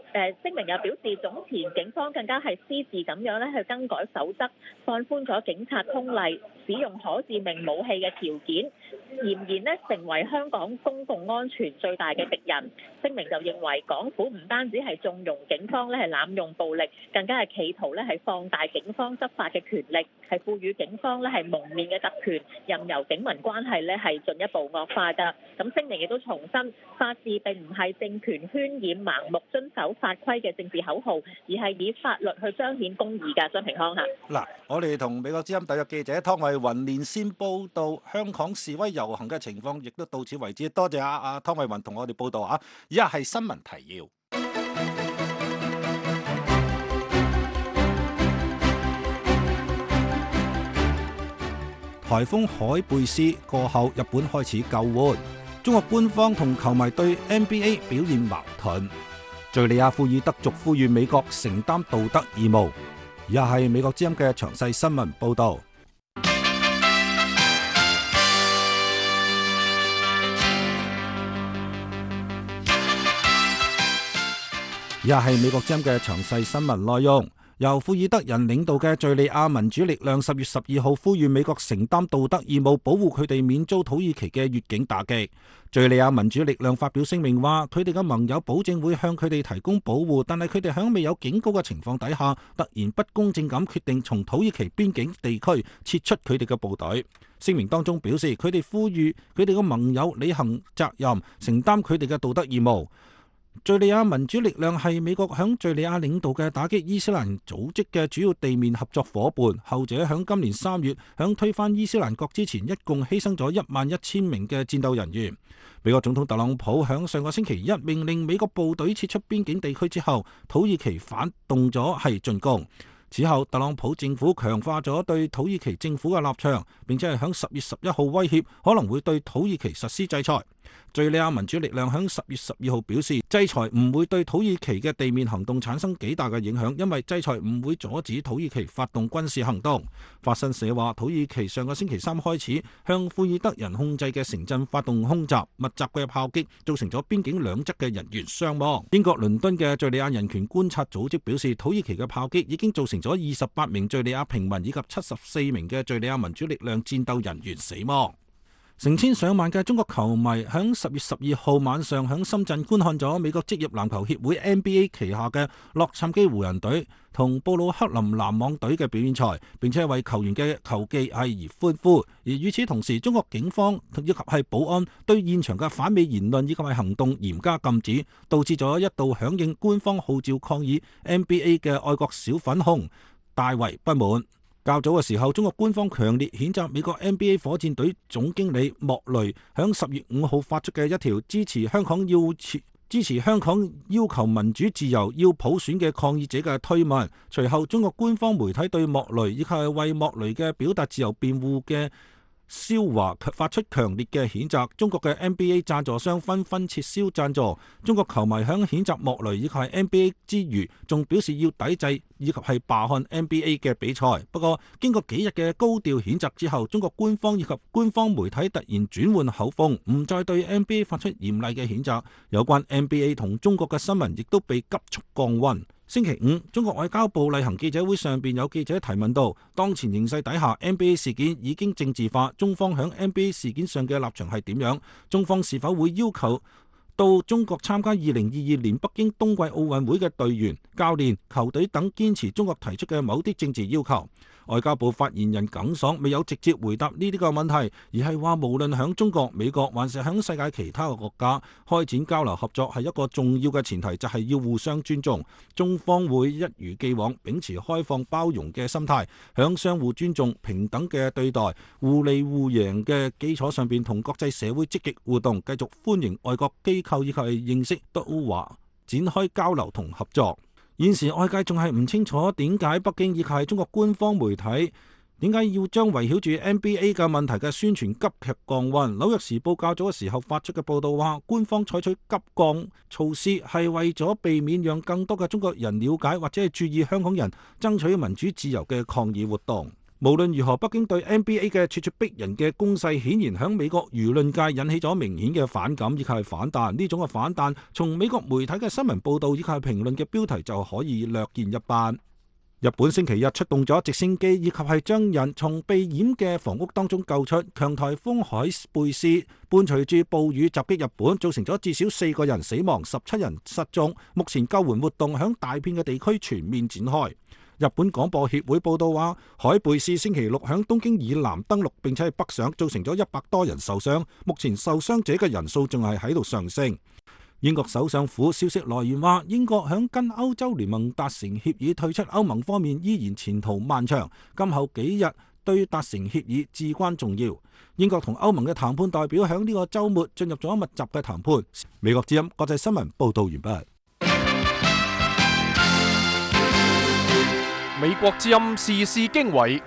誒聲明又表示，總前警方更加係私自咁樣咧去更改守則，放寬咗警察通例使用可致命武器嘅條件，儼然咧成為香港公共安全最大嘅敵人。聲明就認為港府唔單止係縱容警方咧係濫用暴力，更加係企圖咧係放大警方執法嘅權力，係賦予警方咧係蒙面嘅特權，任由警民關係咧係進一步惡化㗎。咁聲明亦都重申，法治並唔係政權渲染盲目遵守法規嘅政治口號，而係以法律去彰顯公義㗎。張平康嚇。
嗱，我哋同美國之音特約記者湯慧雲連線報道香港示威遊行嘅情況，亦都到此為止。多謝阿阿湯慧雲同我哋報道啊！以下係新聞提要。颱風海貝斯過後，日本開始救援。中國官方同球迷對 N B A 表現矛盾。敘利亞庫爾德族呼籲美國承擔道德義務。以下係美國之音嘅詳細新聞報導。以下係美國之音嘅詳細新聞內容。由庫爾德人領導嘅敘利亞民主力量十月十二號呼籲美國承擔道德義務，保護佢哋免遭土耳其嘅越境打擊。敘利亞民主力量發表聲明話，佢哋嘅盟友保證會向佢哋提供保護，但係佢哋喺未有警告嘅情況底下，突然不公正咁決定從土耳其邊境地區撤出佢哋嘅部隊。聲明當中表示，佢哋呼籲佢哋嘅盟友履行責任，承擔佢哋嘅道德義務。敘利亞民主力量係美國響敘利亞領導嘅打擊伊斯蘭組織嘅主要地面合作伙伴，後者響今年三月響推翻伊斯蘭國之前，一共犧牲咗一萬一千名嘅戰鬥人員。美國總統特朗普響上個星期一命令美國部隊撤出邊境地區之後，土耳其反動咗係進攻。此後，特朗普政府強化咗對土耳其政府嘅立場，並且係響十月十一號威脅可能會對土耳其實施制裁。敘利亞民主力量響十月十二號表示，制裁唔會對土耳其嘅地面行動產生幾大嘅影響，因為制裁唔會阻止土耳其發動軍事行動。法新社話，土耳其上個星期三開始向庫爾德人控制嘅城鎮發動空襲，密集嘅炮擊造成咗邊境兩側嘅人員傷亡。英國倫敦嘅敘利亞人權觀察組織表示，土耳其嘅炮擊已經造成咗二十八名敘利亞平民以及七十四名嘅敘利亞民主力量戰鬥人員死亡。成千上萬嘅中國球迷喺十月十二號晚上喺深圳觀看咗美國職業籃球協會 N B A 旗下嘅洛杉磯湖人隊同布魯克林籃網隊嘅表演賽，並且為球員嘅球技係而歡呼。而與此同時，中國警方以及係保安對現場嘅反美言論以及係行動嚴加禁止，導致咗一度響應官方號召抗議 N B A 嘅愛國小粉紅大為不滿。較早嘅時候，中國官方強烈譴責美國 N B A 火箭隊總經理莫雷響十月五號發出嘅一條支持香港要支持香港要求民主自由要普選嘅抗議者嘅推文。隨後，中國官方媒體對莫雷以及係為莫雷嘅表達自由辯護嘅肖華發出強烈嘅譴責。中國嘅 N B A 贊助商紛紛撤銷贊助。中國球迷響譴責莫雷以及係 N B A 之餘，仲表示要抵制以及係罷看 N B A 嘅比賽。不過經過幾日嘅高調譴責之後，中國官方以及官方媒體突然轉換口風，唔再對 N B A 發出嚴厲嘅譴責。有關 N B A 同中國嘅新聞亦都被急速降溫。星期五，中國外交部例行記者會上邊有記者提問到，當前形勢底下 N B A 事件已經政治化，中方響 N B A 事件上嘅立場係點樣？中方是否會要求到中國參加二零二二年北京冬季奧運會嘅隊員、教練、球隊等堅持中國提出嘅某啲政治要求？外交部發言人耿爽未有直接回答呢啲個問題，而係話無論響中國、美國還是響世界其他嘅國家，開展交流合作係一個重要嘅前提，就係要互相尊重。中方會一如既往秉持開放包容嘅心態，響相互尊重、平等嘅對待、互利互贏嘅基礎上邊，同國際社會積極互動，繼續歡迎外國機構以及認識都華展開交流同合作。現時外界仲係唔清楚點解北京以及係中國官方媒體點解要將圍繞住 N B A 嘅問題嘅宣傳急劇降溫。紐約時報較早嘅時候發出嘅報道話，官方採取急降措施係為咗避免讓更多嘅中國人了解或者係注意香港人爭取民主自由嘅抗議活動。 無論如何，北京對 N B A 嘅咄咄逼人嘅攻勢，顯然喺美國輿論界引起咗明顯嘅反感以及係反彈。呢種嘅反彈，從美國媒體嘅新聞報導以及係評論嘅標題就可以略見一斑。日本星期日出動咗直升機以及係將人從被淹嘅房屋當中救出。強颱風海貝斯伴隨住暴雨襲擊日本，造成咗至少四個人死亡、十七人失蹤。目前救援活動響大片嘅地區全面展開。日本廣播協會報道話，海貝斯星期六響東京以南登陸，並且係北上，造成咗一百多人受傷。目前受傷者嘅人數仲係喺度上升。英國首相府消息來源話，英國響跟歐洲聯盟達成協議退出歐盟方面依然前途漫長，今後幾日對達成協議至關重要。英國同歐盟嘅談判代表響呢個週末進入咗密集嘅談判。美國之音國際新聞報道完畢。
美國之音時事經緯，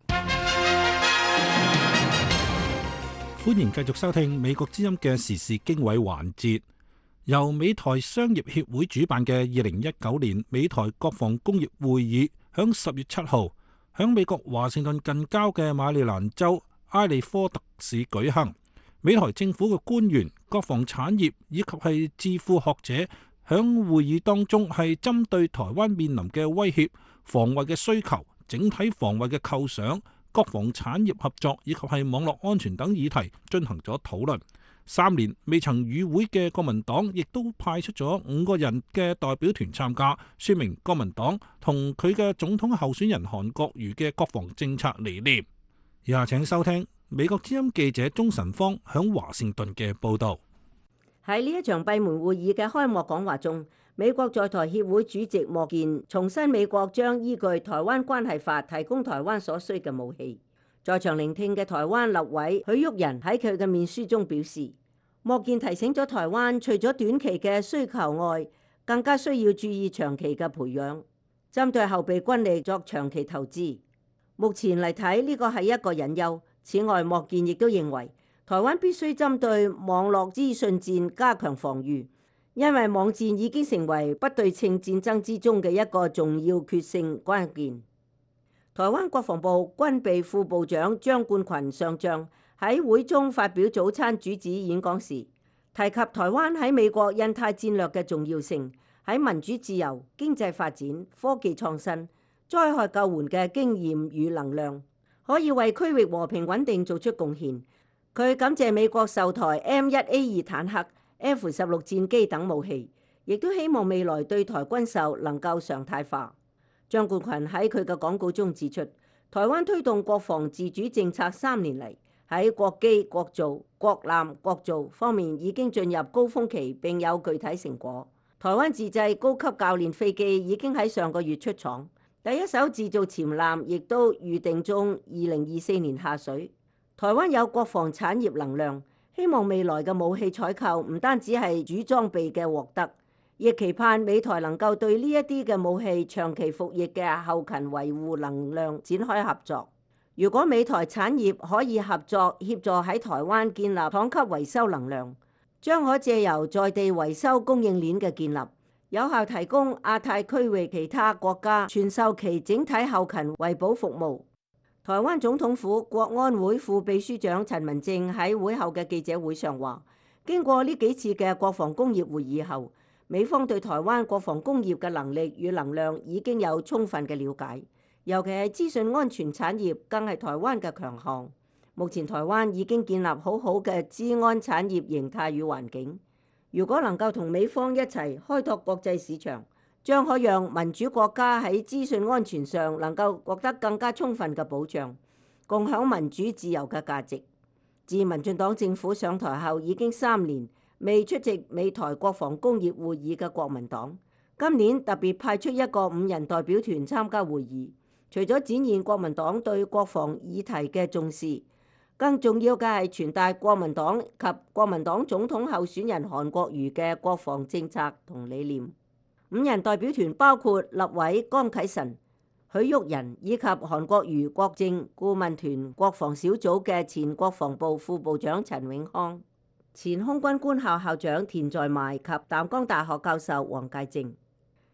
歡迎繼續收聽美國之音嘅時事經緯環節。由美台商業協會主辦嘅二零一九年美台國防工業會議，響十月七號響美國華盛頓近郊嘅馬里蘭州埃利科特市舉行。美台政府嘅官員、國防產業以及係智庫學者響會議當中係針對台灣面臨嘅威脅、防衛嘅需求、整體防衛嘅構想、國防產業合作以及係網絡安全等議題進行咗討論。三年未曾與會嘅國民黨亦都派出咗五個人嘅代表團參加，說明國民黨同佢嘅總統候選人韓國瑜嘅國防政策理念。以下請收聽美國之音記者鍾晨芳響華盛頓嘅報道。
喺呢一場閉門會議嘅開幕講話中，美國在台協會主席莫健重申美國將依據《台灣關係法》提供台灣所需嘅武器。在場聆聽嘅台灣立委許旭仁喺佢嘅面書中表示，莫健提醒咗台灣，除咗短期嘅需求外，更加需要注意長期嘅培養，針對後備軍力作長期投資。目前嚟睇，呢個係一個隱憂。此外，莫健亦都認為，台灣必須針對網絡資訊戰加強防禦，因為網戰已經成為不對稱戰爭之中嘅一個重要決勝關鍵。台灣國防部軍備副部長張冠群上將喺會中發表早餐主旨演講時，提及台灣喺美國印太戰略嘅重要性，喺民主自由、經濟發展、科技創新、災害救援嘅經驗與能量，可以為區域和平穩定做出貢獻。佢感謝美國授台 M 一 A 二坦克、F 十六戰機等武器，亦都希望未來對台軍售能夠常態化。張冠群喺佢嘅講稿中指出，台灣推動國防自主政策三年嚟，喺國機、國造、國艦、國造方面已經進入高峰期，並有具體成果。台灣自製高級教練飛機已經喺上個月出廠，第一艘自造潛艦亦都預定中二零二四年下水。台灣有國防產業能量，希望未來嘅武器採購唔單止係主裝備嘅獲得，亦期盼美台能夠對呢一啲嘅武器長期服役嘅後勤維護能量展開合作。如果美台產業可以合作協助喺台灣建立廠級維修能量，將可借由在地維修供應鏈嘅建立，有效提供亞太區域其他國家傳授其整體後勤維保服務。台灣總統府國安會副秘書長陳文正喺會後嘅記者會上話，經過呢幾次嘅國防工業會議後，美方對台灣國防工業嘅能力與能量已經有充分嘅了解，尤其係資訊安全產業更係台灣嘅強項。目前台灣已經建立好好嘅資安產業形態與環境，如果能夠同美方一齊開拓國際市場，將可讓民主國家喺資訊安全上能夠獲得更加充分嘅保障，共享民主自由嘅價值。自民進黨政府上台後已經三年未出席美台國防工業會議嘅國民黨，今年特別派出一個五人代表團參加會議，除咗展現國民黨對國防議題嘅重視，更重要嘅係傳達國民黨及國民黨總統候選人韓國瑜嘅國防政策同理念。五人代表團包括立委江啟臣、許旭仁以及韓國瑜國政顧問團國防小組嘅前國防部副部長陳永康、前空軍官校校長田在邁及淡江大學教授黃介正。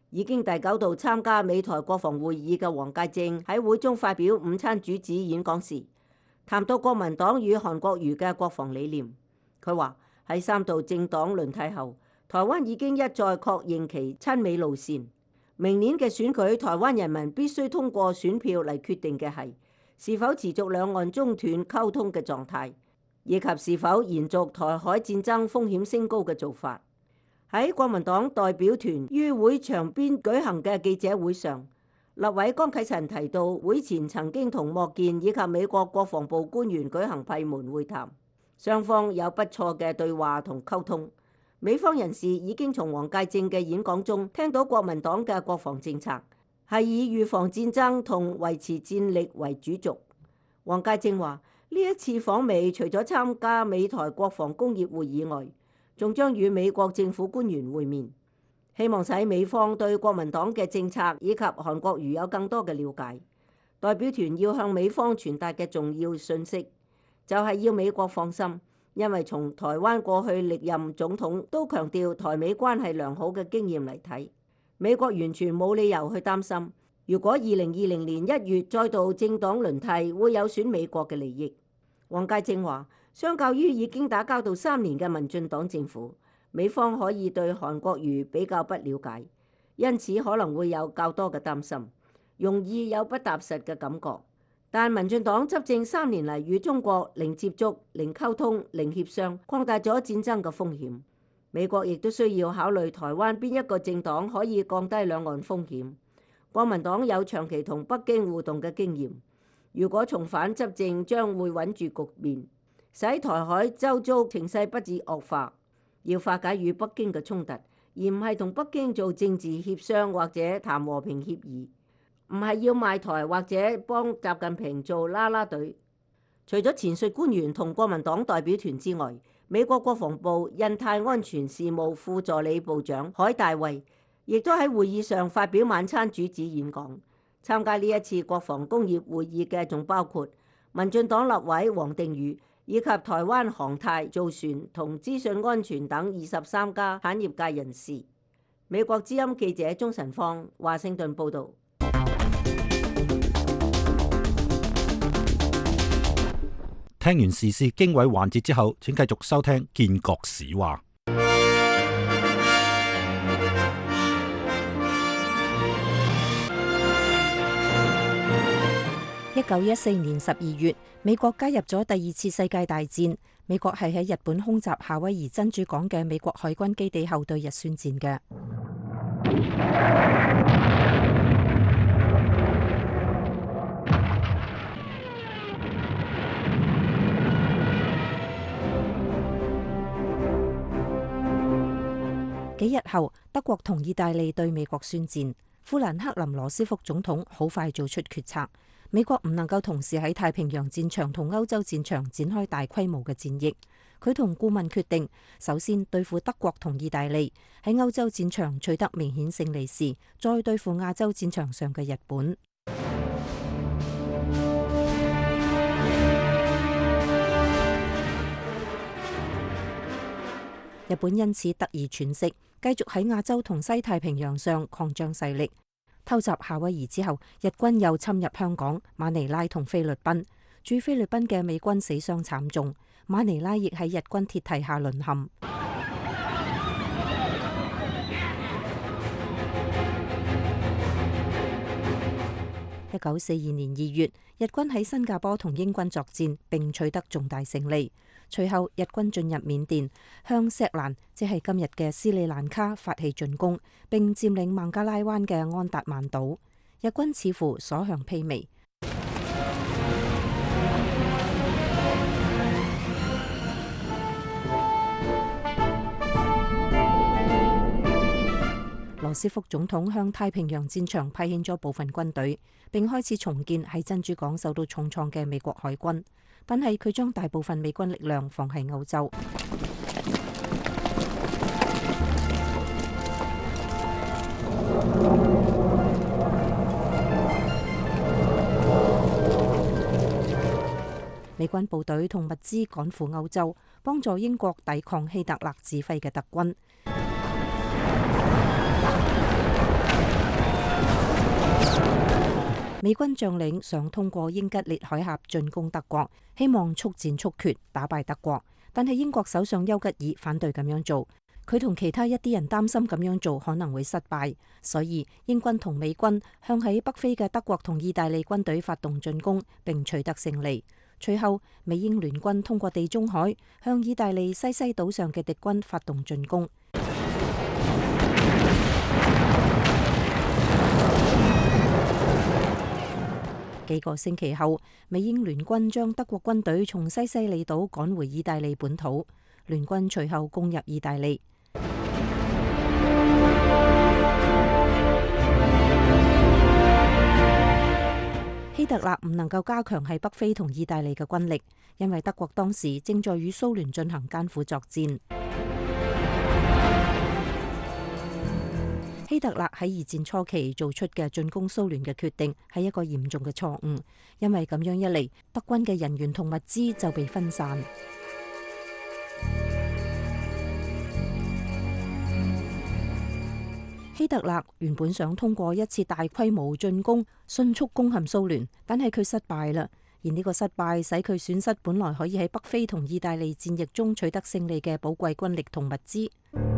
已經第九度參加美台國防會議嘅黃介正喺會中發表午餐主旨演講時，談到國民黨與韓國瑜嘅國防理念。佢話喺三度政黨輪替後，台灣已經一再確認其親美路線。明年嘅選舉，台灣人民必須通過選票嚟決定嘅係是否持續兩岸中斷溝通嘅狀態，以及是否延續台海戰爭風險升高嘅做法。喺國民黨代表團於會場邊舉行嘅記者會上，立委江啟臣提到，會前曾經同莫健以及美國國防部官員舉行閉門會談，雙方有不錯嘅對話同溝通。美方人士已經從黃介正嘅演講中聽到國民黨嘅國防政策係以預防戰爭同維持戰力為主軸。黃介正話：呢一次訪美除咗參加美台國防工業會議外，仲將與美國政府官員會面，希望使美方對國民黨嘅政策以及韓國瑜有更多嘅了解。代表團要向美方傳達嘅重要訊息，就係要美國放心。因為從台灣過去歷任總統都強調台美關係良好嘅經驗嚟睇，美國完全冇理由去擔心，如果二零二零年一月再度政黨輪替，會有損美國嘅利益。黃介正話，相較於已經打交道三年嘅民進黨政府，美方可以對韓國瑜比較不了解，因此可能會有較多嘅擔心，容易有不踏實嘅感覺。但民進黨執政三年嚟，與中國零接觸、零溝通、零協商，擴大咗戰爭嘅風險。美國亦都需要考慮台灣邊一個政黨可以降低兩岸風險。國民黨有長期同北京互動嘅經驗，如果重返執政，將會穩住局面，使台海周遭情勢不致惡化。要化解與北京嘅衝突，而唔係同北京做政治協商或者談和平協議。唔係要賣台或者幫習近平做啦啦隊。除咗前述官員同國民黨代表團之外，美國國防部印太安全事務副助理部長海大衛亦都喺會議上發表晚餐主旨演講。參加呢一次國防工業會議嘅仲包括民進黨立委王定宇以及台灣航太、造船同資訊安全等二十三家產業界人士。美國之音記者鍾晨芳華盛頓報導。
聽完時事經緯環節之後，請繼續收聽建國史話。
一九一四年十二月，美國加入咗第二次世界大戰。美國係喺日本空襲夏威夷珍珠港嘅美國海軍基地後對日宣戰嘅。幾日後，德國同意大利對美國宣戰。富蘭克林羅斯福總統好快做出決策，美國唔能夠同時喺太平洋戰場同歐洲戰場展開大規模嘅戰役。佢同顧問決定，首先對付德國同意大利，喺歐洲戰場取得明顯勝利時，再對付亞洲戰場上嘅日本。日本因此得以喘息，繼續喺亞洲同西太平洋上擴張勢力。偷襲夏威夷之後，日軍又侵入香港、馬尼拉同菲律賓。駐菲律賓嘅美軍死傷慘重，馬尼拉亦喺日軍鐵蹄下淪陷。一九四二年二月，日軍喺新加坡同英軍作戰，並取得重大勝利。隨後，日軍進入緬甸，向錫蘭即係今日嘅斯里蘭卡發起進攻，並佔領孟加拉灣嘅安達曼島。日軍似乎所向披靡。羅斯福總統向太平洋戰場派遣咗部分軍隊，並開始重建喺珍珠港受到重創嘅美國海軍。但係佢將大部分美軍力量放喺歐洲。美軍部隊同物資趕赴歐洲，幫助英國抵抗希特勒指揮嘅德軍。 美軍將領想通過英吉利海峽進攻德國，希望速戰速決打敗德國。但係英國首相丘吉爾反對咁樣做，佢同其他一啲人擔心咁樣做可能會失敗，所以英軍同美軍向喺北非嘅德國同意大利軍隊發動進攻，並取得勝利。隨後，美英聯軍通過地中海向意大利西西島上嘅敵軍發動進攻。幾個星期後，美英聯軍將德國軍隊從西西里島趕回意大利本土，聯軍隨後攻入意大利。希特勒唔能夠加強喺北非同意大利嘅軍力，因為德國當時正在與蘇聯進行艱苦作戰。希特勒喺二戰初期做出嘅進攻蘇聯嘅決定係一個嚴重嘅錯誤，因為咁樣一嚟，德軍嘅人員同物資就被分散。希特勒原本想通過一次大規模進攻迅速攻陷蘇聯，但係佢失敗啦。而呢個失敗使佢損失本來可以喺北非同意大利戰役中取得勝利嘅寶貴軍力同物資。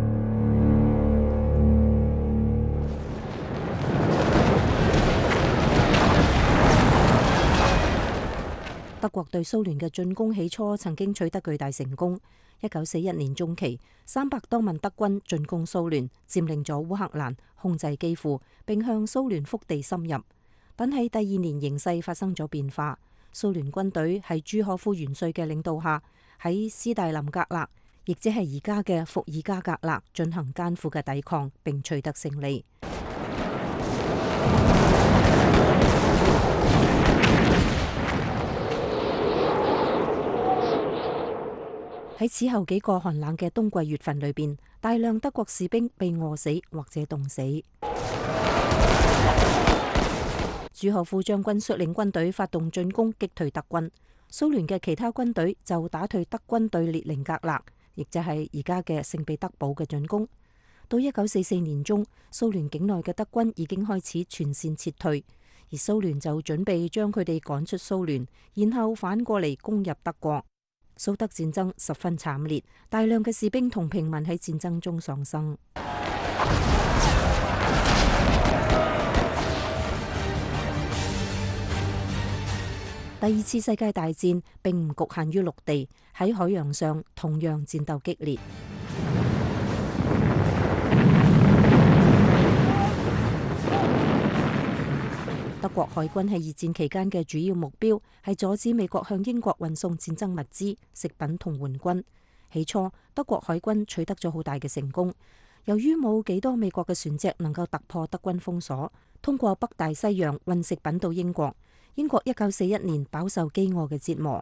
德國對蘇聯嘅進攻起初曾經取得巨大成功。一九四一年中期，三百多萬德軍進攻蘇聯，佔領咗烏克蘭，控制基輔，並向蘇聯腹地深入。但係第二年形勢發生咗變化，蘇聯軍隊喺朱可夫元帥嘅領導下，喺斯大林格勒，亦即係而家嘅伏爾加格勒，進行艱苦嘅抵抗，並取得勝利。喺此後幾個寒冷嘅冬季月份裏邊，大量德國士兵被餓死或者凍死。朱可夫將軍率領軍隊發動進攻，擊退德軍。蘇聯嘅其他軍隊就打退德軍對列寧格勒，亦就係而家嘅聖彼得堡嘅進攻。到一九四四年中，蘇聯境內嘅德軍已經開始全線撤退，而蘇聯就準備將佢哋趕出蘇聯，然後反過嚟攻入德國。蘇德戰爭十分慘烈，大量嘅士兵同平民喺戰爭中喪生。第二次世界大戰並唔局限於陸地，喺海洋上同樣戰鬥激烈。德國海軍喺二戰期間嘅主要目標係阻止美國向英國運送戰爭物資、食品同援軍。起初，德國海軍取得咗好大嘅成功。由於冇幾多美國嘅船隻能夠突破德軍封鎖，通過北大西洋運食品到英國。英國一九四一年飽受飢餓嘅折磨。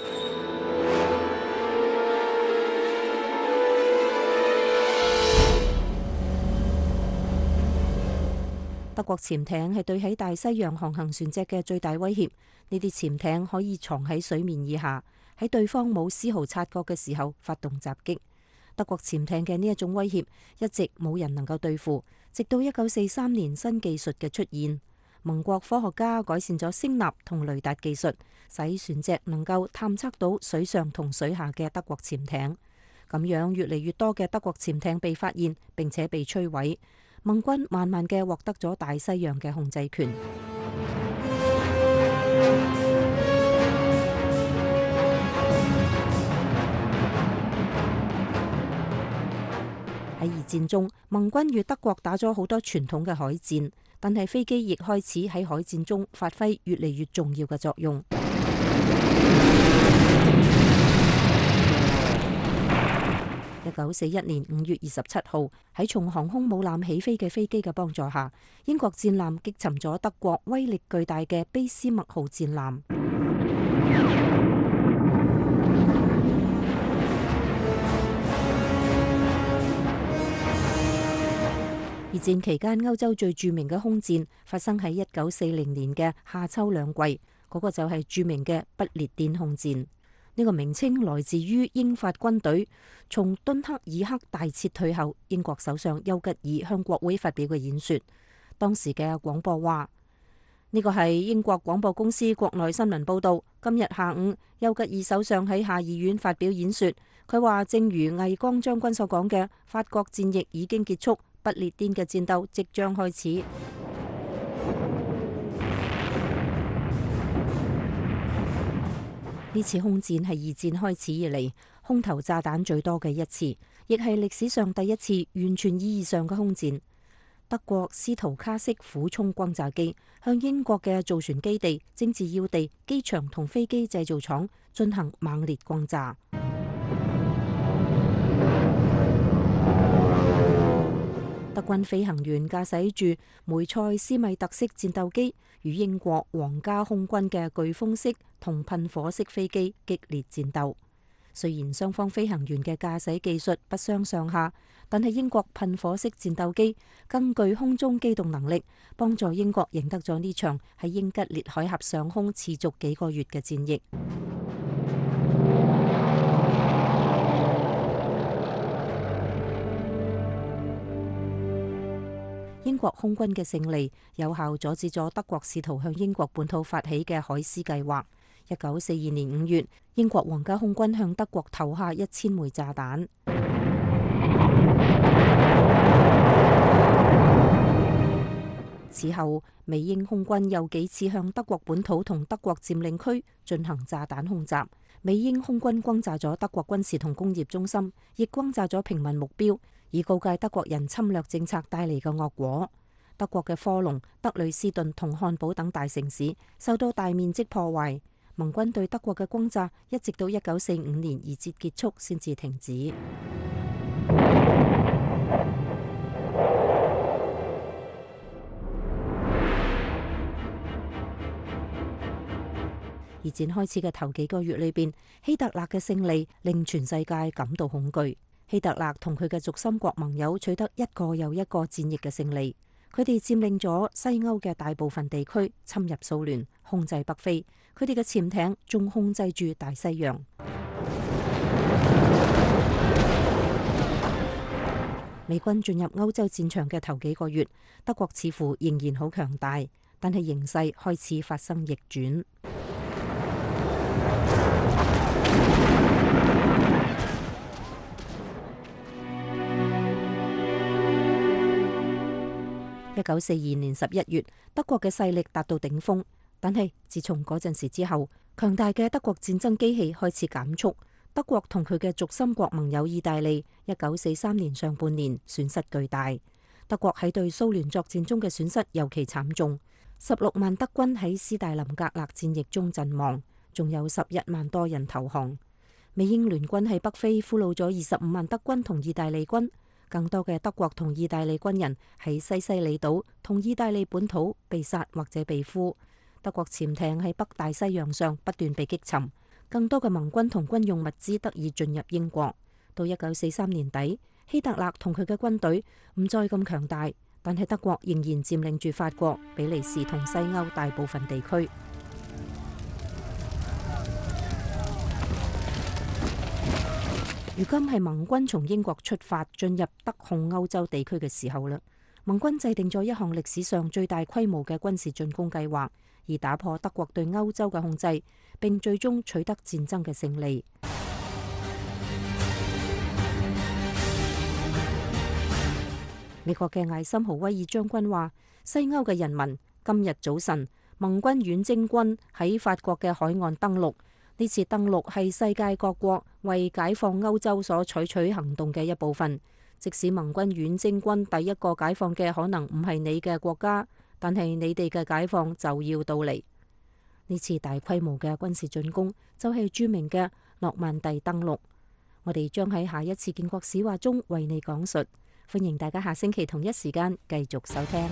德國潛艇係對喺大西洋航行船隻嘅最大威脅。呢啲潛艇可以藏喺水面以下，喺對方冇絲毫察覺嘅時候發動襲擊。德國潛艇嘅呢一種威脅一直冇人能夠對付，直到一九四三年新技術嘅出現，盟國科學家改善咗聲納同雷達技術，使船隻能夠探測到水上同水下嘅德國潛艇。咁樣越嚟越多嘅德國潛艇被發現並且被摧毀。盟軍慢慢嘅獲得咗大西洋嘅控制權。喺二戰中，盟軍與德國打咗好多傳統嘅海戰，但係飛機亦開始喺海戰中發揮越嚟越重要嘅作用。一九四一年五月二十七號，喺從航空母艦起飛嘅飛機嘅幫助下，英國戰艦擊沉咗德國威力巨大嘅卑斯麥號戰艦。二戰期間，歐洲最著名嘅空戰發生喺一九四零年嘅夏秋兩季，嗰、那個就係著名嘅不列顛空戰。呢個名稱來自於英法軍隊從敦克爾克大撤退後，英國首相丘吉爾向國會發表嘅演說。當時嘅廣播話： 呢個係英國廣播公司國內新聞報導。今日下午，丘吉爾首相喺下議院發表演說，佢話：正如魏剛將軍所講嘅，法國戰役已經結束，不列顛嘅戰鬥即將開始。呢次空戰係二戰開始以嚟空投炸彈最多嘅一次，亦係歷史上第一次完全意義上嘅空戰。德國斯圖卡式俯衝轟炸機向英國嘅造船基地、政治要地、機場同飛機製造廠進行猛烈轟炸。德軍飛行員駕駛住梅塞斯米特式戰鬥機，與英國皇家空軍嘅颶風式同噴火式飛機激烈戰鬥。雖然雙方飛行員嘅駕駛技術不相上下，但係英國噴火式戰鬥機更具空中機動能力，幫助英國贏得咗呢場喺英吉利海峽上空持續幾個月嘅戰役。英國空軍嘅勝利有效阻止咗德國試圖向英國本土發起嘅海獅計劃。一九四二年五月，英國皇家空軍向德國投下一千枚炸彈。此後，美英空軍又幾次向德國本土同德國佔領區進行炸彈空襲。美英空軍轟炸咗德國軍事同工業中心，亦轟炸咗平民目標，以告誡德國人侵略政策帶嚟嘅惡果。德國嘅科隆、德累斯頓同漢堡等大城市受到大面積破壞。盟軍對德國嘅轟炸一直到一九四五年二節結束先至停止。二戰開始嘅頭幾個月裏邊，希特勒嘅勝利令全世界感到恐懼。希特勒同佢嘅軸心國盟友取得一個又一個戰役嘅勝利，佢哋佔領咗西歐嘅大部分地區，侵入蘇聯，控制北非。佢哋嘅潛艇仲控制住大西洋。美軍進入歐洲戰場嘅頭幾個月，德國似乎仍然好強大，但係形勢開始發生逆轉。一九四二年十一月，德國嘅勢力達到頂峰，但係自從嗰陣時之後，強大嘅德國戰爭機器開始減速。德國同佢嘅軸心國盟友意大利，一九四三年上半年損失巨大。德國喺對蘇聯作戰中嘅損失尤其慘重，十六萬德軍喺斯大林格勒戰役中陣亡，仲有十一萬多人投降。美英聯軍喺北非俘虜咗二十五萬德軍同意大利軍。更多嘅德國同意大利軍人喺西西里島同意大利本土被殺或者被俘。德國潛艇喺北大西洋上不斷被擊沉。更多嘅盟軍同軍用物資得以進入英國。到一九四三年底，希特勒同佢嘅軍隊唔再咁強大，但係德國仍然佔領住法國、比利時同西歐大部分地區。如今係盟軍從英國出發進入德控歐洲地區嘅時候啦。盟軍制定咗一項歷史上最大規模嘅軍事進攻計劃，以打破德國對歐洲嘅控制，並最終取得戰爭嘅勝利。美國嘅艾森豪威爾將軍話：西歐嘅人民，今日早晨，盟軍遠征軍喺法國嘅海岸登陸。呢次登陸係世界各國為解放歐洲所採取行動嘅一部分。即使盟軍遠征軍第一個解放嘅可能唔係你嘅國家，但係你哋嘅解放就要到嚟。呢次大規模嘅軍事進攻就係著名嘅諾曼第登陸。我哋將喺下一次建國史話中為你講述。歡迎大家下星期同一時間繼續收聽。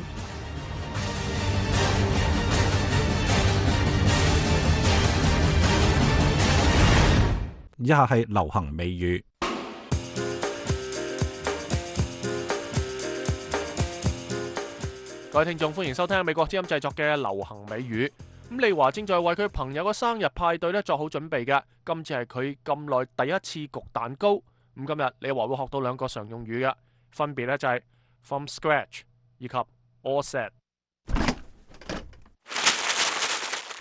以下係流行美語。
各位聽眾，歡迎收聽美國之音製作嘅流行美語。咁利華正在為佢朋友嘅生日派對咧作好準備嘅。今次係佢咁耐第一次焗蛋糕。咁今日利華會學到兩個常用語嘅，分別咧就係 from scratch 以及 all set。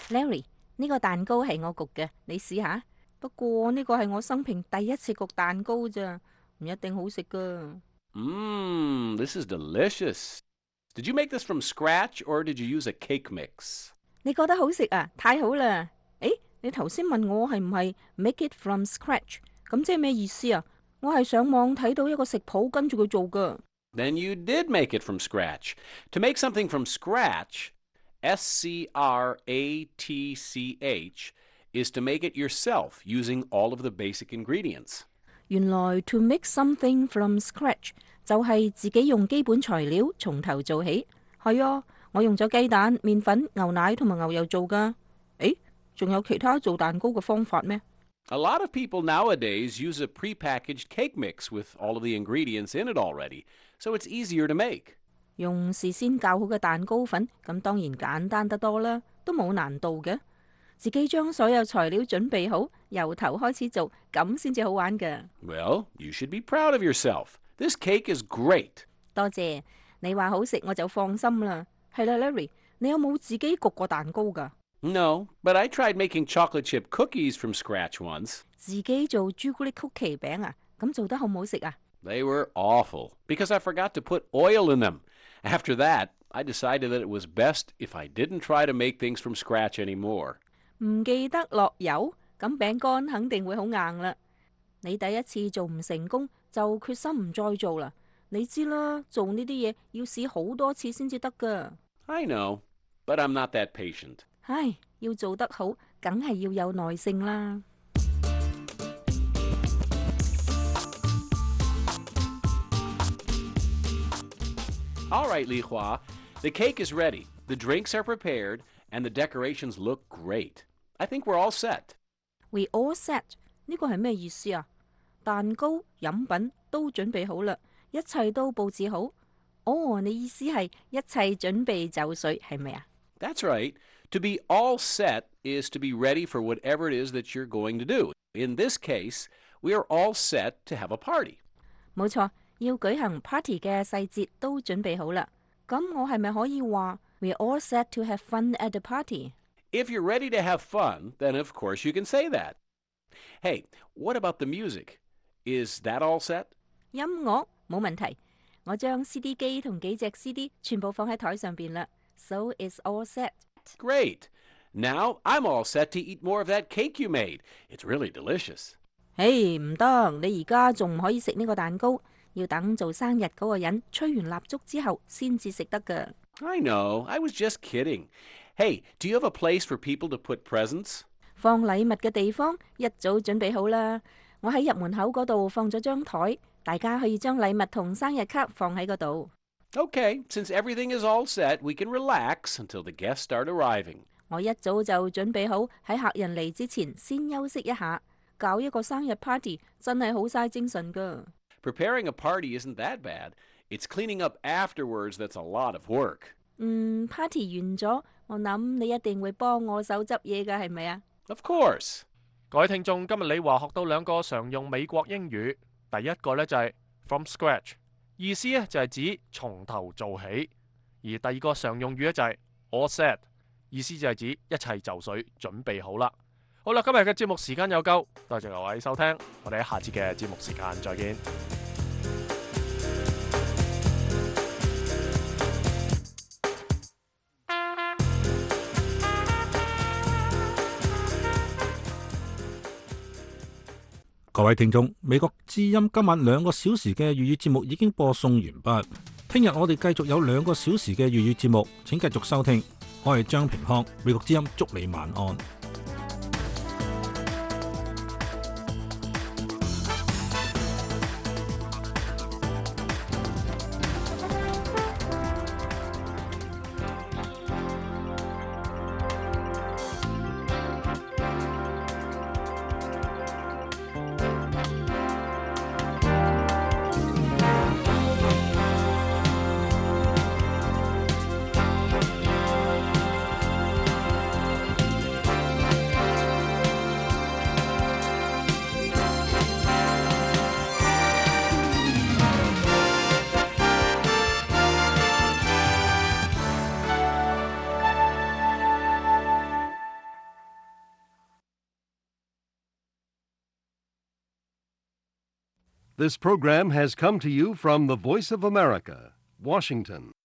Larry，呢個蛋糕係我焗嘅，你試下。不過呢個係我生平第一次焗蛋糕咋，唔一定好食噶。
Mmm, this is delicious. Did you make this from scratch or did you use a cake mix?
你覺得好食啊？太好啦！誒，你頭先問我係唔係 make it from scratch， 咁即係咩意思啊？我係上網睇到一個食譜跟住佢做噶。
Then you did make it from scratch. To make something from scratch, S C R A T C H, is to make it yourself using all of the basic ingredients.
原來 to make something from scratch 就係自己用基本材料從頭做起。係啊，我用咗雞蛋、麵粉、牛奶同埋牛油做噶。誒，仲有其他做蛋糕嘅方法咩？
A lot of people nowadays use a prepackaged cake mix with all of the ingredients in it already, so it's easier to make.
用事先較好嘅蛋糕粉，咁當然簡單得多啦，都冇難度嘅。自己將所有材料準備好，由頭開始做，咁先至好玩㗎。
Well, you should be proud of yourself. This cake is great.
多謝你話好食，我就放心啦。係啦 ，Larry， 你有冇自己焗過蛋糕㗎？
No, but I tried making chocolate chip cookies from scratch once.
自己做朱古力曲奇餅啊？咁做得好唔好食啊？
They were awful because I forgot to put oil in them. After that, I decided that it was best if I didn't try to make things from scratch anymore.
唔記得落油，咁餅乾肯定會好硬啦。你第一次做唔成功，就決心唔再做啦。你知啦，做呢啲嘢要試好多次先至得㗎。
I know, but I'm not that patient.
唉，要做得好，梗係要有耐性啦。
All right, Li Hua, the cake is ready, the drinks are prepared, and the decorations look great. I think we're all set.
We all set 呢個係咩意思啊？蛋糕、飲品都準備好啦，一切都佈置好。哦，你意思係一切準備就緒，係咪啊？
That's right. To be all set is to be ready for whatever it is that you're going to do. In this case, we are all set to have a party.
冇錯，要舉行 party 嘅細節都準備好啦。咁我係咪可以話 we're all set to have fun at the party？
If you're ready to have fun, then of course you can say that. Hey, what about the music? Is that all set?
音樂冇問題，我將 C D 機同幾隻 C D 全部放喺台上邊啦。So it's all set.
Great. Now I'm all set to eat more of that cake you made. It's really delicious.
嘿，唔得，你而家仲唔可以食呢個蛋糕，要等做生日嗰個人吹完蠟燭之後先至食得㗎。
I know. I was just kidding. Hey, do you have a place for people to put presents?
放禮物嘅地方一早準備好啦。我喺入門口嗰度放咗張台，大家可以將禮物同生日卡放喺嗰度。
Okay, since everything is all set, we can relax until the guests start arriving.
我一早就準備好喺客人嚟之前先休息一下，搞一個生日 party 真係好嘥精神㗎。
Preparing a party isn't that bad. It's cleaning up afterwards that's a lot of work.
嗯 ，party 完咗，我諗你一定會幫我手執嘢㗎，係咪啊？
Of course.
各位聽眾，今日你話學到兩個常用美國英語，第一個呢就係 from scratch， 意思呢就係指從頭做起；而第二個常用語呢就係 all set， 意思就係指一切就緒，準備好啦。好啦，今日嘅節目時間有夠，多謝各位收聽，我哋喺下次嘅節目時間再見。
各位聽眾，美國之音今晚兩個小時嘅粵語節目已經播送完畢。聽日我哋繼續有兩個小時嘅粵語節目，請繼續收聽。我係張平康，美國之音祝你晚安。
This program has come to you from the Voice of America, Washington.